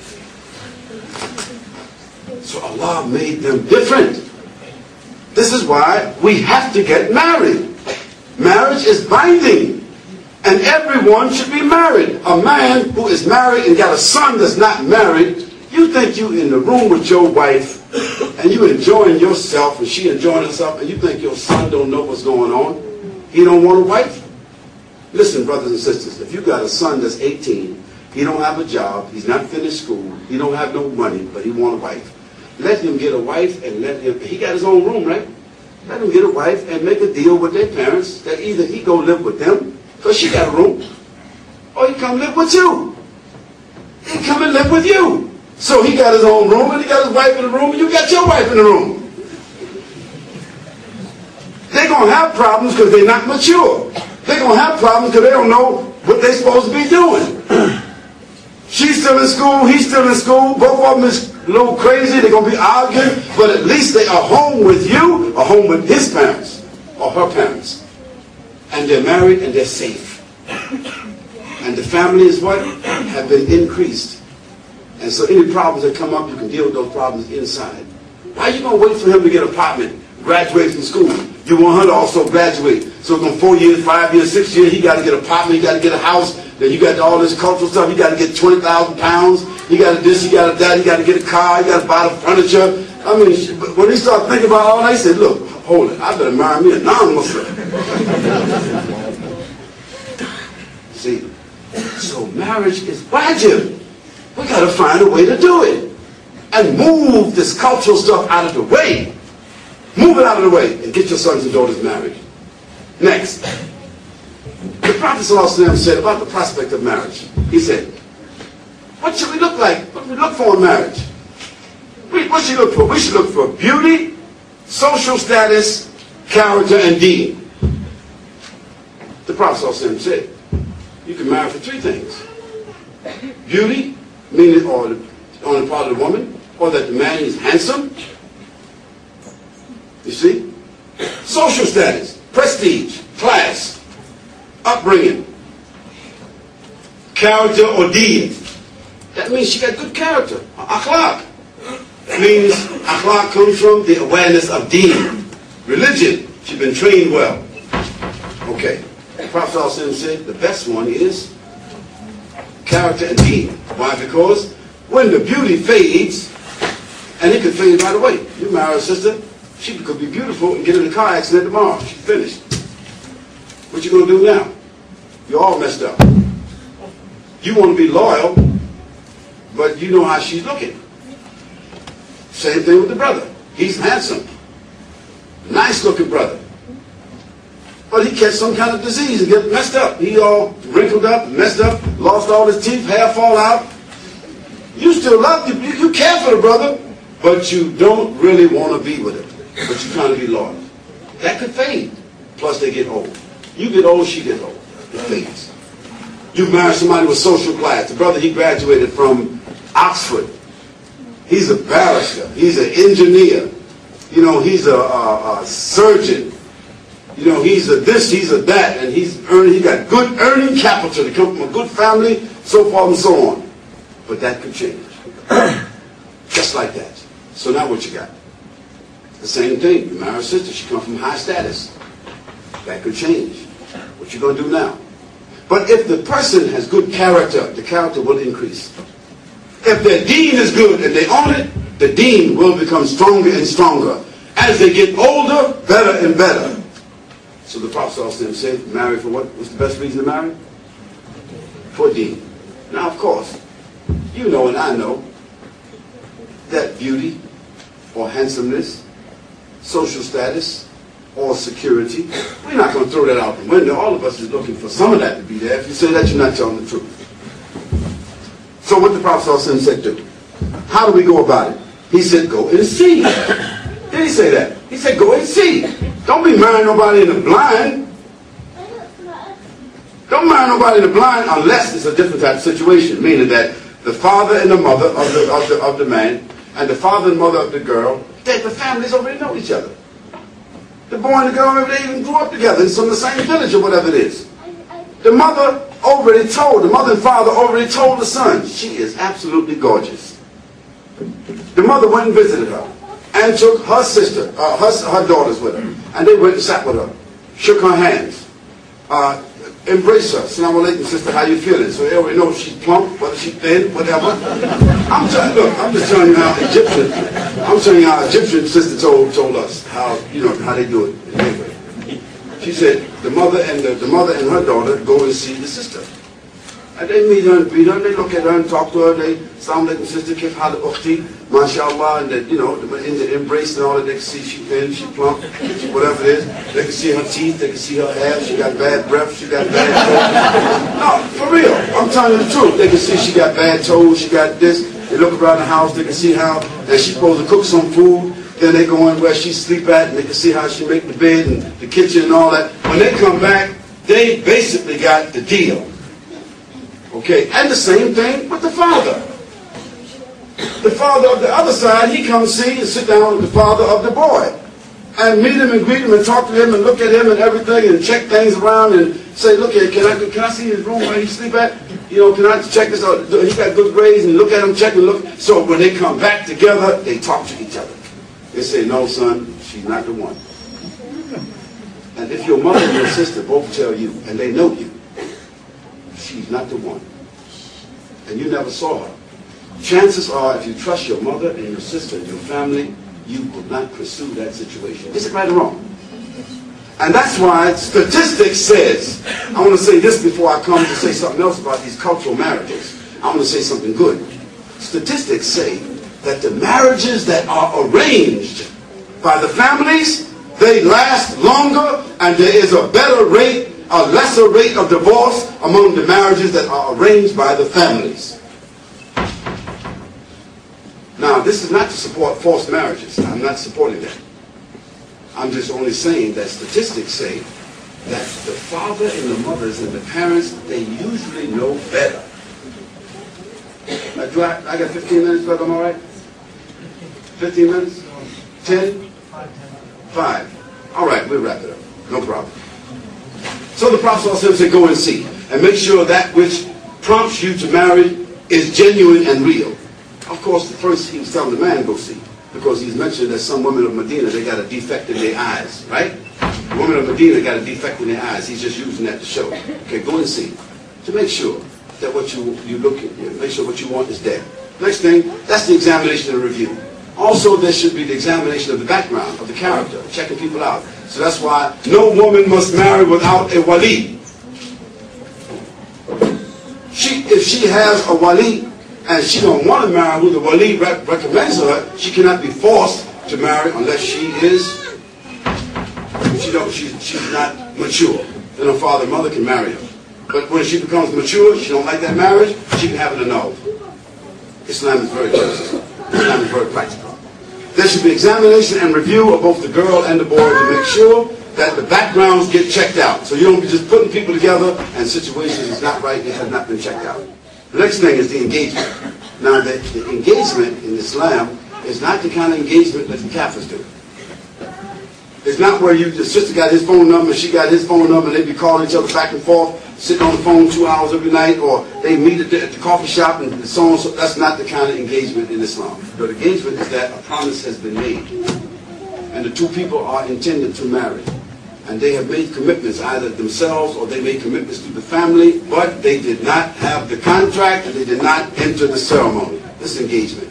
So Allah made them different. This is why we have to get married. Marriage is binding. And everyone should be married. A man who is married and got a son that's not married, you think you in the room with your wife and you enjoying yourself and she enjoying herself, and you think your son don't know what's going on? He don't want a wife? Listen, brothers and sisters, if you got a son that's eighteen, he don't have a job, he's not finished school, he don't have no money, but he want a wife. Let him get a wife and let him, he got his own room, right? Let him get a wife and make a deal with their parents that either he go live with them, because she got a room, or he come live with you. He come and live with you. So he got his own room, and he got his wife in the room, and you got your wife in the room. They're going to have problems because they're not mature. They're going to have problems because they don't know what they're supposed to be doing. She's still in school, he's still in school, both of them is a little crazy, they're going to be arguing, but at least they are home with you, or home with his parents, or her parents. And they're married and they're safe. And the family is what? Have been increased. And so any problems that come up, you can deal with those problems inside. Why are you going to wait for him to get an apartment, graduate from school? You want her to also graduate. So in four years, five years, six years, he got to get an apartment, he got to get a house, then you got all this cultural stuff, you got to get twenty thousand pounds, you got to this, you got to that, you got to get a car, you got to buy the furniture. I mean, when he started thinking about all that, he said, look, hold it, I better marry me a non-Muslim. See, so marriage is wajib. We got to find a way to do it. And move this cultural stuff out of the way. Move it out of the way and get your sons and daughters married. Next. The Prophet ﷺ said about the prospect of marriage. He said, what should we look like? What should we look for in marriage? What should we look for? We should look for beauty, social status, character, and deen. The Prophet ﷺ said, you can marry for three things. Beauty, meaning or on the part of the woman, or that the man is handsome. You see? Social status, prestige, class, upbringing, character or deed. That means she got good character. Akhlaq. That means akhlaq comes from the awareness of deen, religion. She's been trained well. Okay. The Prophet ﷺ said the best one is character and deen. Why? Because when the beauty fades, and it could fade right away. You marry a sister, she could be beautiful and get in a car accident tomorrow. She's finished. What you going to do now? You're all messed up. You want to be loyal, but you know how she's looking. Same thing with the brother. He's handsome. Nice looking brother. But he catch some kind of disease and get messed up. He all wrinkled up, messed up, lost all his teeth, hair fall out. You still love him. You, you care for the brother, but you don't really want to be with him. But you're trying to be loyal. That could fade. Plus they get old. You get old, she gets old. It fades. You marry somebody with social class. The brother, he graduated from Oxford. He's a barrister. He's an engineer. You know, he's a, a, a surgeon. You know, he's a this, he's a that, and he's earning, he got good earning capital to come from a good family, so forth and so on. But that could change. Just like that. So now what you got? The same thing. You marry a sister, she comes from high status. That could change. What you going to do now? But if the person has good character, the character will increase. If their deen is good and they own it, the deen will become stronger and stronger. As they get older, better and better. So the Prophet said, marry for what? What's the best reason to marry? For deen. Now, of course, you know and I know that beauty or handsomeness, social status, or security, we're not going to throw that out the window. All of us is looking for some of that to be there. If you say that, you're not telling the truth. So what the Prophet said do? How do we go about it? He said, go and see. Did he say that? He said, go and see. Don't be marrying nobody in the blind. Don't marry nobody in the blind unless it's a different type of situation, meaning that the father and the mother of the, of the, of the man and the father and mother of the girl, that the families already know each other. The boy and the girl, they even grew up together in some of the same village or whatever it is. The mother already told, the mother and father already told the son, she is absolutely gorgeous. The mother went and visited her and took her sister, uh, her, her daughters with her, and they went and sat with her, shook her hands, uh, embraced her. Assalamu alaikum, sister, how you feeling? So they already know if she's plump, whether she's thin, whatever. I'm telling, look, I'm just telling you how Egyptian, I'm telling you how Egyptian sister told told us how, you know, how they do it. Anyway, she said the mother and the, the mother and her daughter go and see the sister. And they meet her and greet her, and they look at her and talk to her, and they, Assalamu alaikum, sister, kif hal ukhti, mashallah, and that, you know, in the embrace and all that, they can see she thin, she plump, whatever it is. They can see her teeth, they can see her hair, she got bad breath, she got bad toes. No, for real, I'm telling you the truth. They can see she got bad toes, she got this. They look around the house, they can see how that she's supposed to cook some food. Then they go in where she sleep at, and they can see how she make the bed and the kitchen and all that. When they come back, they basically got the deal. Okay, and the same thing with the father. The father of the other side, he comes see and sit down with the father of the boy. And meet him and greet him and talk to him and look at him and everything and check things around and say, look here, can I can I see his room where he sleep at? You know, can I check this out? He got good grades, and look at him, check and look. So when they come back together, they talk to each other. They say, no, son, she's not the one. And if your mother and your sister both tell you, and they know you, she's not the one, and you never saw her, chances are, if you trust your mother and your sister and your family, you will not pursue that situation. Is it right or wrong? And that's why statistics says, I want to say this before I come to say something else about these cultural marriages. I want to say something good. Statistics say that the marriages that are arranged by the families, they last longer, and there is a better rate, a lesser rate of divorce among the marriages that are arranged by the families. Now, this is not to support forced marriages. I'm not supporting that. I'm just only saying that statistics say that the father and the mothers and the parents, they usually know better. Uh, do I, I got fifteen minutes, but I'm all right? fifteen minutes? ten? Five. All right, we'll wrap it up. No problem. So the Prophet said, go and see. And make sure that which prompts you to marry is genuine and real. Of course, the first he was telling the man, go see. Because he's mentioned that some women of Medina, they got a defect in their eyes, right? The women of Medina got a defect in their eyes. He's just using that to show. Okay, go and see. To make sure that what you, you look at, you make sure what you want is there. Next thing, that's the examination and review. Also, there should be the examination of the background, of the character, checking people out. So that's why no woman must marry without a wali. She, if she has a wali, and she don't want to marry who the wali rec recommends her, she cannot be forced to marry unless she is, she don't, she, she's not mature. Then her father and mother can marry her. But when she becomes mature, she don't like that marriage, she can have it annulled. Islam is very just. Islam is very practical. There should be examination and review of both the girl and the boy to make sure that the backgrounds get checked out. So you don't be just putting people together and situations is not right, it has not been checked out. The next thing is the engagement. Now, the, the engagement in Islam is not the kind of engagement that the Kafirs do. It's not where you, the sister got his phone number, she got his phone number, and they be calling each other back and forth, sitting on the phone two hours every night, or they meet at the, at the coffee shop and so on. So that's not the kind of engagement in Islam. The engagement is that a promise has been made, and the two people are intended to marry. And they have made commitments, either themselves or they made commitments to the family, but they did not have the contract and they did not enter the ceremony. This is engagement.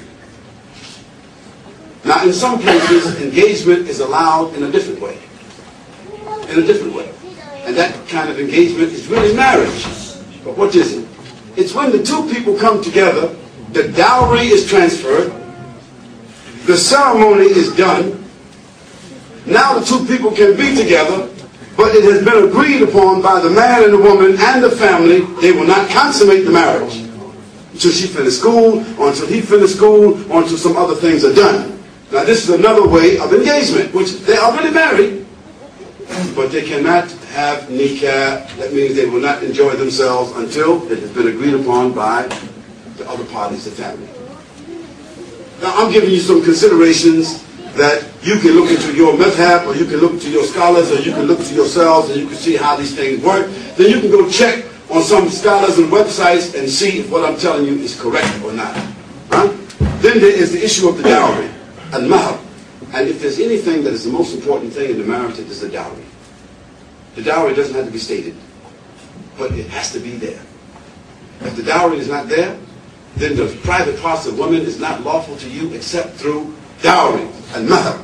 Now, in some places, engagement is allowed in a different way. In a different way. And that kind of engagement is really marriage. But what is it? It's when the two people come together, the dowry is transferred, the ceremony is done. Now the two people can be together, but it has been agreed upon by the man and the woman and the family, they will not consummate the marriage until she finishes school, or until he finishes school, or until some other things are done. Now this is another way of engagement, which they are really married, but they cannot have nikah. That means they will not enjoy themselves until it has been agreed upon by the other parties, the family. Now I'm giving you some considerations that you can look into your madhab, or you can look to your scholars, or you can look to yourselves, and you can see how these things work. Then you can go check on some scholars and websites and see if what I'm telling you is correct or not. Huh? Then there is the issue of the dowry, al-mahr. And if there's anything that is the most important thing in the marriage, it is the dowry. The dowry doesn't have to be stated, but it has to be there. If the dowry is not there, then the private parts of women is not lawful to you except through dowry and mahr.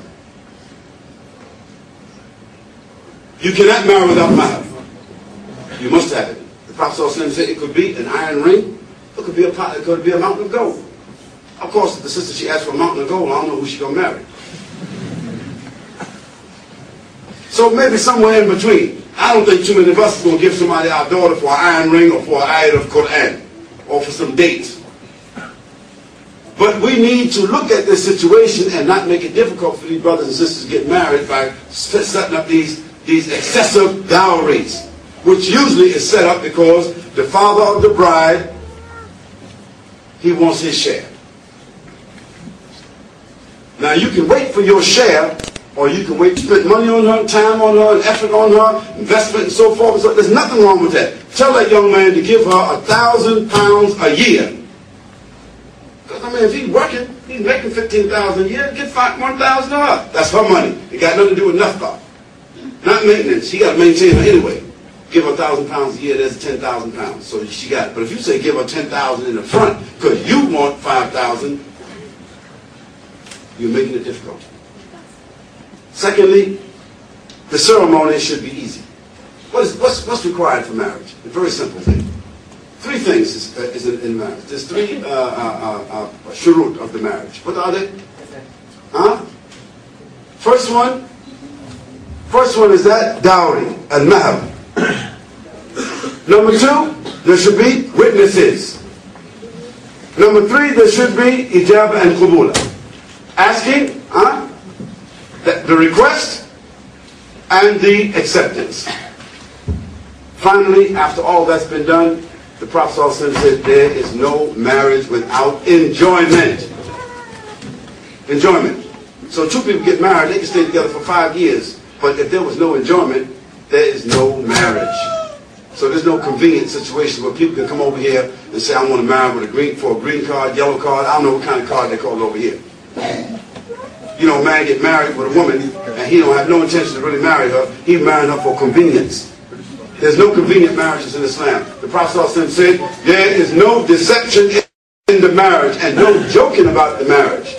You cannot marry without mahr. You must have it. The Prophet said it could be an iron ring, it could be a pot, it could be a mountain of gold. Of course, if the sister she asked for a mountain of gold, I don't know who she's gonna marry. So maybe somewhere in between. I don't think too many of us are going to give somebody our daughter for an iron ring or for an ayat of Quran or for some dates. But we need to look at this situation and not make it difficult for these brothers and sisters to get married by setting up these, these excessive dowries, which usually is set up because the father of the bride, he wants his share. Now you can wait for your share, or you can wait to spend money on her, time on her, and effort on her, investment and so forth. So there's nothing wrong with that. Tell that young man to give her a thousand pounds a year. Because I mean, if he's working, he's making fifteen thousand a year, get five one thousand to her. That's her money. It got nothing to do with nafqa. Not maintenance. She got to maintain her anyway. Give her a thousand pounds a year, there's ten thousand pounds. So she got it. But if you say give her ten thousand in the front because you want five thousand, you're making it difficult. Secondly, the ceremony should be easy. What is, what's, what's required for marriage? A very simple thing. Three things is, uh, is in, in marriage. There's three uh, uh, uh, uh, shurut of the marriage. What are they? Huh? First one, first one is that dowry, al-mahr. Number two, there should be witnesses. Number three, there should be ijaba and qubula. Asking, huh? The request and the acceptance. Finally, after all that's been done, the Prophet said there is no marriage without enjoyment. Enjoyment. So two people get married, they can stay together for five years, but if there was no enjoyment, there is no marriage. So there's no convenient situation where people can come over here and say, I want to marry with a green for a green card, yellow card, I don't know what kind of card they call it over here. You know, a man get married with a woman and he don't have no intention to really marry her. He married her for convenience. There's no convenient marriages in Islam. The Prophet said there is no deception in the marriage and no joking about the marriage.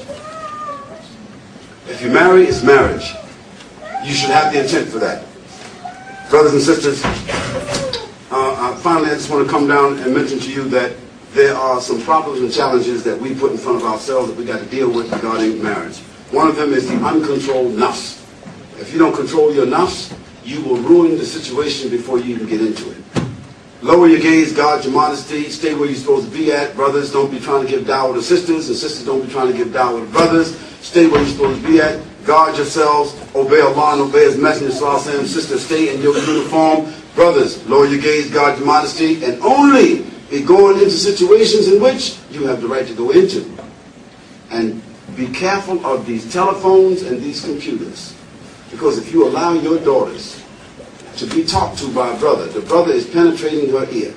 If you marry, it's marriage. You should have the intent for that. Brothers and sisters, uh, uh, finally I just want to come down and mention to you that there are some problems and challenges that we put in front of ourselves that we got to deal with regarding marriage. One of them is the uncontrolled nafs. If you don't control your nafs, you will ruin the situation before you even get into it. Lower your gaze, guard your modesty, stay where you're supposed to be at. Brothers, don't be trying to give dawah to sisters, and sisters don't be trying to give dawah to brothers. Stay where you're supposed to be at. Guard yourselves, obey Allah and obey His Messenger. Sisters, stay in your uniform. Brothers, lower your gaze, guard your modesty, and only be going into situations in which you have the right to go into. And be careful of these telephones and these computers. Because if you allow your daughters to be talked to by a brother, the brother is penetrating her ear.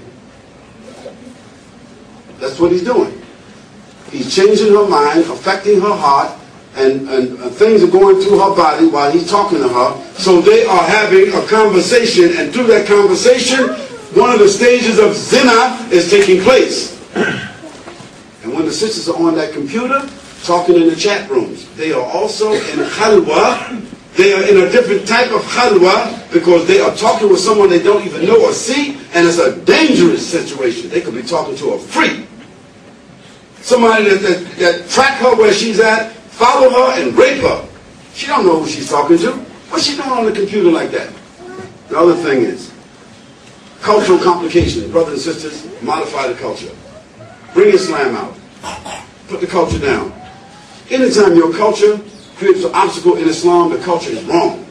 That's what he's doing. He's changing her mind, affecting her heart, and, and uh, things are going through her body while he's talking to her. So they are having a conversation, and through that conversation, one of the stages of zina is taking place. And when the the sisters are on that computer, talking in the chat rooms. They are also in khalwa. They are in a different type of khalwa because they are talking with someone they don't even know or see, and it's a dangerous situation. They could be talking to a freak. Somebody that, that, that track her where she's at, follow her, and rape her. She don't know who she's talking to. What's she doing on the computer like that? The other thing is cultural complications. Brothers and sisters, modify the culture. Bring Islam out. Put the culture down. Anytime your culture creates an obstacle in Islam, the culture is wrong.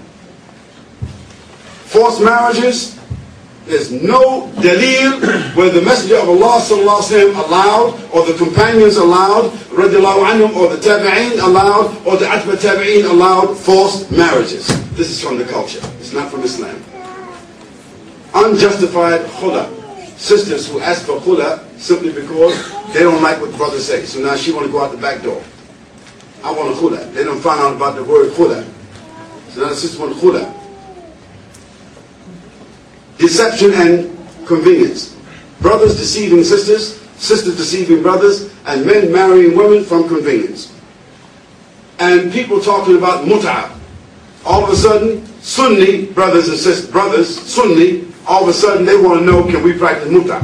Forced marriages, there's no dalil where the Messenger of Allah sallallahu alaihi wasallam allowed, or the companions allowed, radiallahu anhum, or the tabi'een allowed, or the atba tabi'een allowed forced marriages. This is from the culture. It's not from Islam. Unjustified khula. Sisters who ask for khula simply because they don't like what the brothers say. So now she want to go out the back door. I want a khula. They don't find out about the word khula. So now the sister want khula. Deception and convenience. Brothers deceiving sisters, sisters deceiving brothers, and men marrying women from convenience. And people talking about mut'ah. All of a sudden, Sunni brothers and sisters, brothers, Sunni, all of a sudden they want to know, can we practice mut'ah?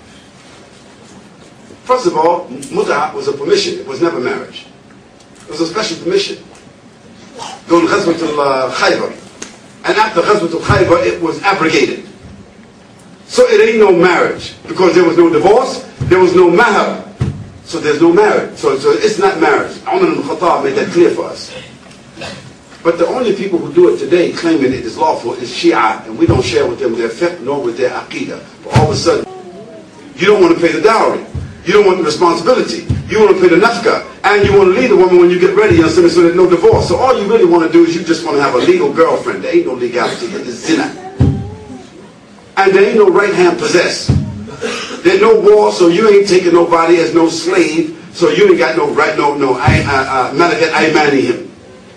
First of all, mut'ah was a permission. It was never marriage. It was a special permission. During Ghazwat al-Khaybar. And after Ghazwat al-Khaybar, it was abrogated. So it ain't no marriage. Because there was no divorce, there was no mahar. So there's no marriage. So, so it's not marriage. Umar ibn Khattab made that clear for us. But the only people who do it today claiming it is lawful is Shia. And we don't share with them their fiqh nor with their aqidah. But all of a sudden, you don't want to pay the dowry. You don't want the responsibility. You want to pay the nafka. And you want to leave the woman when you get ready. You know, so there's no divorce. So all you really want to do is you just want to have a legal girlfriend. There ain't no legality. It is zina. And there ain't no right hand possess. There's no war, so you ain't taking nobody as no slave. So you ain't got no right, no, no, malakat aymani him.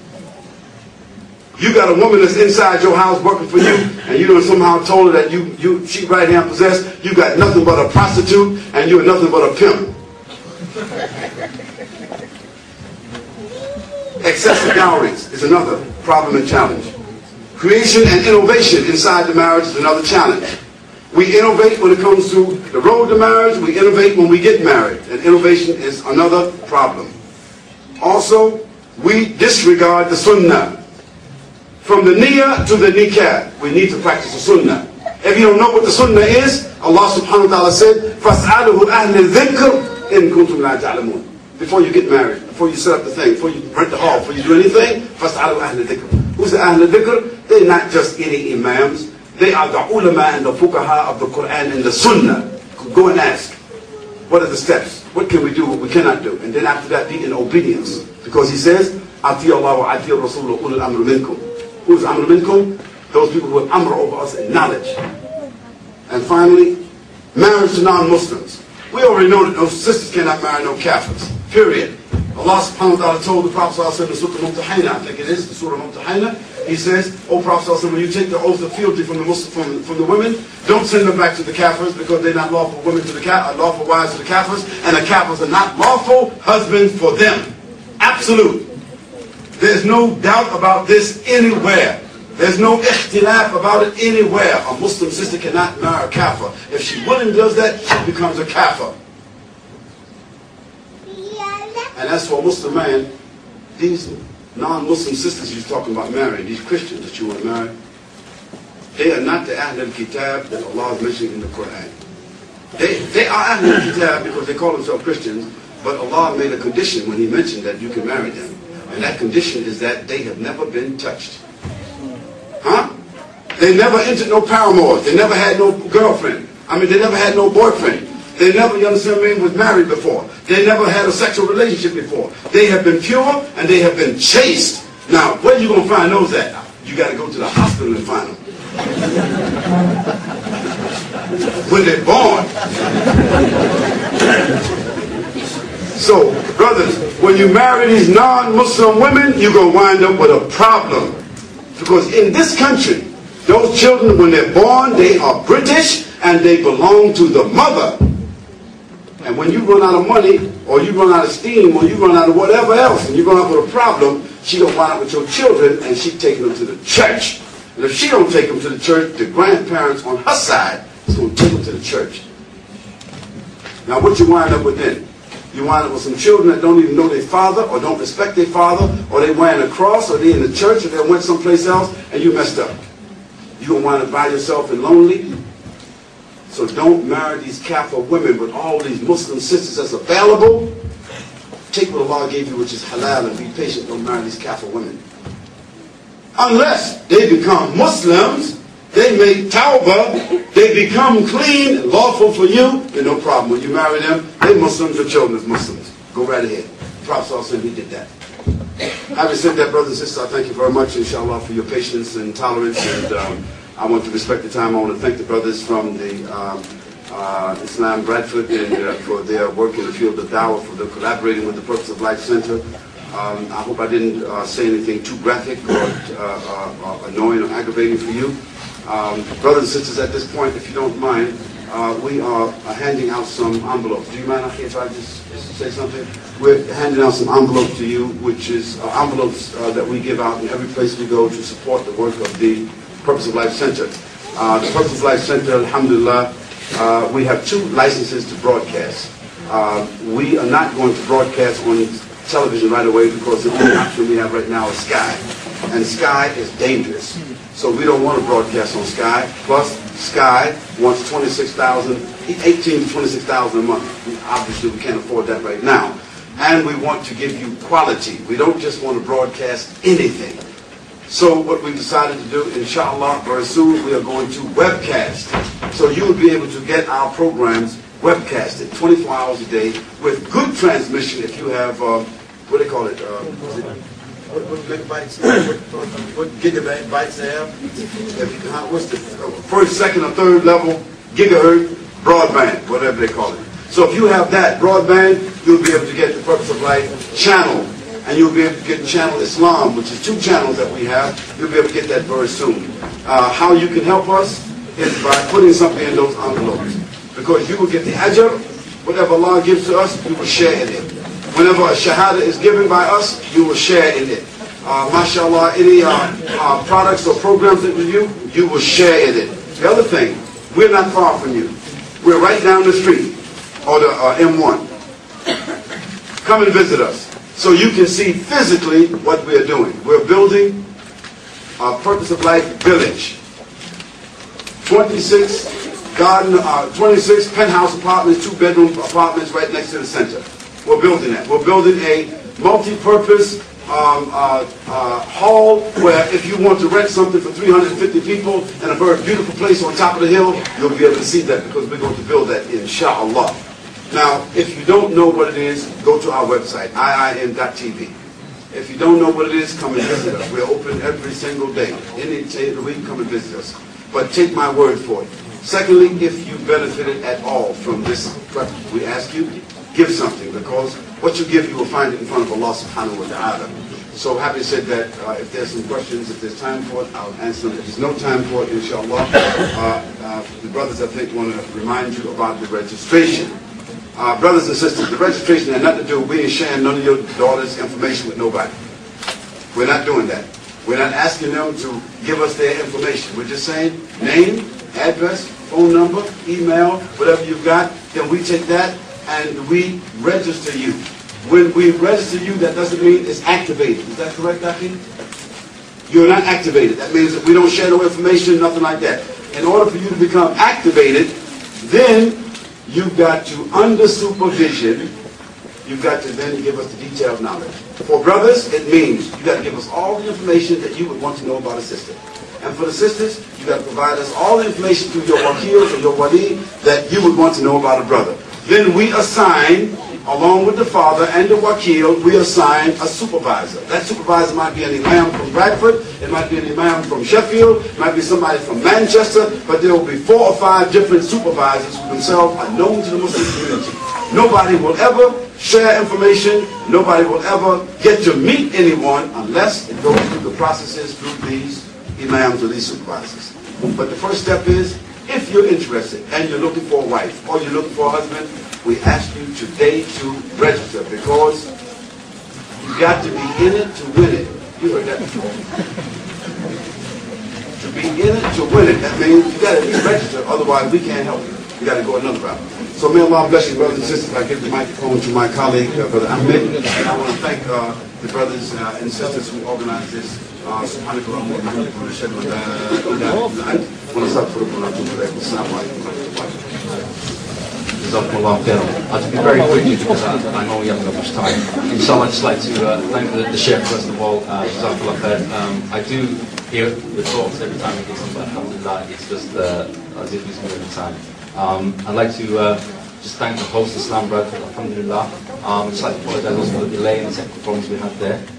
You got a woman that's inside your house working for you, and you done somehow told her that you, you, she right hand possessed. You got nothing but a prostitute, and you're nothing but a pimp. Excessive dowries is another problem and challenge. Creation and innovation inside the marriage is another challenge. We innovate when it comes to the road to marriage. We innovate when we get married. And innovation is another problem. Also, we disregard the sunnah. From the niyyah to the nikah, we need to practice the sunnah. If you don't know what the sunnah is, Allah subhanahu wa ta'ala said, فَاسْأَلُهُ أَهْلِ الذِّكْرِ إِن كُنْتُمْ لَا تَعْلَمُونَ. Before you get married, before you set up the thing, before you rent the hall, before you do anything, فَاسْأَلُهُ أَهْلِ الذِّكْرِ. Who's the Ahl al-Dhikr? They're not just any imams. They are the ulama and the fuqaha of the Quran and the Sunnah. Go and ask, what are the steps? What can we do, what we cannot do? And then after that, be in obedience. Because he says, Ati Allah wa ati Rasul ulul amr minkum. Who's amr minkum? Those people who have amr over us in knowledge. And finally, marriage to non-Muslims. We already know that those sisters cannot marry no kafirs. Period. Allah subhanahu wa ta'ala told the Prophet sallallahu alaihi wasallam in Surah Mumtahina, I think it is, the Surah Mumtahina, he says, O Prophet sallallahu alaihi wasallam, when you take the oath of fealty from the Muslim, from, from the women, don't send them back to the kafirs because they're not lawful women to the ka- lawful wives to the kafirs, and the kafirs are not lawful husbands for them. Absolute. There's no doubt about this anywhere. There's no ikhtilaf about it anywhere. A Muslim sister cannot marry a kafir. If she willingly does that, she becomes a kafir. And as for a Muslim man, these non-Muslim sisters you're talking about marrying, these Christians that you want to marry, they are not the Ahl al-Kitab that Allah is mentioning in the Quran. They, they are Ahl al-Kitab because they call themselves Christians, but Allah made a condition when He mentioned that you can marry them. And that condition is that they have never been touched. Huh? They never entered no paramours. They never had no girlfriend. I mean, they never had no boyfriend. They never, you understand me, was married before. They never had a sexual relationship before. They have been pure and they have been chaste. Now, where are you going to find those at? You got to go to the hospital and find them. When they're born. So, brothers, when you marry these non-Muslim women, you're going to wind up with a problem. Because in this country, those children, when they're born, they are British and they belong to the mother. And when you run out of money, or you run out of steam, or you run out of whatever else, and you run out with a problem, she gonna wind up with your children, and she taking them to the church. And if she don't take them to the church, the grandparents on her side is gonna take them to the church. Now, what you wind up with then? You wind up with some children that don't even know their father, or don't respect their father, or they wearing a cross, or they in the church, or they went someplace else, and you messed up. You're gonna wind up by yourself and lonely. So don't marry these Kafir women with all these Muslim sisters that's available. Take what Allah gave you, which is halal, and be patient. Don't marry these Kafir women. Unless they become Muslims, they make tawbah, they become clean and lawful for you, then no problem. When you marry them, they Muslims, your children is Muslims. Go right ahead. The Prophet ﷺ, he did that. Having said that, brothers and sisters, I thank you very much, inshallah, for your patience and tolerance. And um, I want to respect the time. I want to thank the brothers from the um, uh, Islam Bradford and, uh, for their work in the field of dawah, for their collaborating with the Purpose of Life Center. Um, I hope I didn't uh, say anything too graphic or uh, uh, annoying or aggravating for you. Um, brothers and sisters, at this point, if you don't mind, uh, we are uh, handing out some envelopes. Do you mind if I just, just say something? We're handing out some envelopes to you, which is uh, envelopes uh, that we give out in every place we go to support the work of the Purpose of Life Center. Uh, the Purpose of Life Center, alhamdulillah, uh, we have two licenses to broadcast. Uh, we are not going to broadcast on television right away because the only option we have right now is Sky. And Sky is dangerous. So we don't want to broadcast on Sky. Plus, Sky wants twenty-six thousand, eighteen to twenty-six thousand a month. Obviously, we can't afford that right now. And we want to give you quality. We don't just want to broadcast anything. So what we decided to do, inshallah, very soon we are going to webcast. So you will be able to get our programs webcasted twenty-four hours a day with good transmission if you have, uh, what do they call it? Uh, is it What, what megabytes? What, what, what gigabytes they have? If you, how, what's the first, second, or third level gigahertz broadband, whatever they call it. So if you have that broadband, you'll be able to get the Purpose of Life channel, and you'll be able to get Channel Islam, which is two channels that we have. You'll be able to get that very soon. Uh, how you can help us is by putting something in those envelopes, because you will get the ajr. Whatever Allah gives to us, you will share in it. Whenever a shahada is given by us, you will share in it. Uh, mashallah, any uh, uh, products or programs that we do, you will share in it. The other thing, we're not far from you. We're right down the street, or the uh, M one. Come and visit us, so you can see physically what we're doing. We're building a Purpose of Life village. twenty-six garden, uh, twenty-six penthouse apartments, two bedroom apartments right next to the center. We're building that. We're building a multi-purpose um, uh, uh, hall where if you want to rent something for three hundred fifty people in a very beautiful place on top of the hill, you'll be able to see that because we're going to build that, inshallah. Now, if you don't know what it is, go to our website, I I M dot T V. If you don't know what it is, come and visit us. We're open every single day. Any day of the week, come and visit us. But take my word for it. Secondly, if you benefited at all from this, we ask you, give something, because what you give, you will find it in front of Allah subhanahu wa ta'ala. So having said that, uh, if there's some questions, if there's time for it, I'll answer them. If there's no time for it, inshallah, uh, uh, the brothers, I think, want to remind you about the registration. Uh, brothers and sisters, the registration had nothing to do with we ain't sharing none of your daughter's information with nobody. We're not doing that. We're not asking them to give us their information. We're just saying name, address, phone number, email, whatever you've got, then we take that and we register you. When we register you, that doesn't mean it's activated. Is that correct, Aki? You're not activated. That means that we don't share no information, nothing like that. In order for you to become activated, then you've got to, under supervision, you've got to then give us the detailed knowledge. For brothers, it means you've got to give us all the information that you would want to know about a sister. And for the sisters, you've got to provide us all the information through your wakil or your wali that you would want to know about a brother. Then we assign, along with the father and the wakil, we assign a supervisor. That supervisor might be an imam from Bradford, it might be an imam from Sheffield, it might be somebody from Manchester, but there will be four or five different supervisors who themselves are known to the Muslim community. Nobody will ever share information, nobody will ever get to meet anyone unless it goes through the processes through these imams or these supervisors. But the first step is, if you're interested and you're looking for a wife or you're looking for a husband, we ask you today to register because you got to be in it to win it. You heard that before. To be in it to win it, that means you got to be registered, otherwise we can't help you. You got to go another route. So may Allah bless you, brothers and sisters. I give the microphone to my colleague, uh, Brother Ahmed. And I want to thank uh, the brothers uh, and sisters who organized this. SubhanAllah wa bihamdihi wa nashhadu an la ilaha illa anta wa nastaghfiruka wa natubu ilayk. Assalamu alaikum wa rahmatullahi. Jazakumullah khairan. I'll just be very quickly because I, I know we haven't got much time. Inshallah, I'd just like to uh, thank the, the Sheikh first of all. Uh, Jazakumullah khairan. Um, I do hear the talks every time we get something, but alhamdulillah, it's just uh, as if it's moving time. Um, I'd like to uh, just thank the host, Islam Brotherhood, alhamdulillah. Um, I'd just like to apologize also for the delay and the technical problems we had there.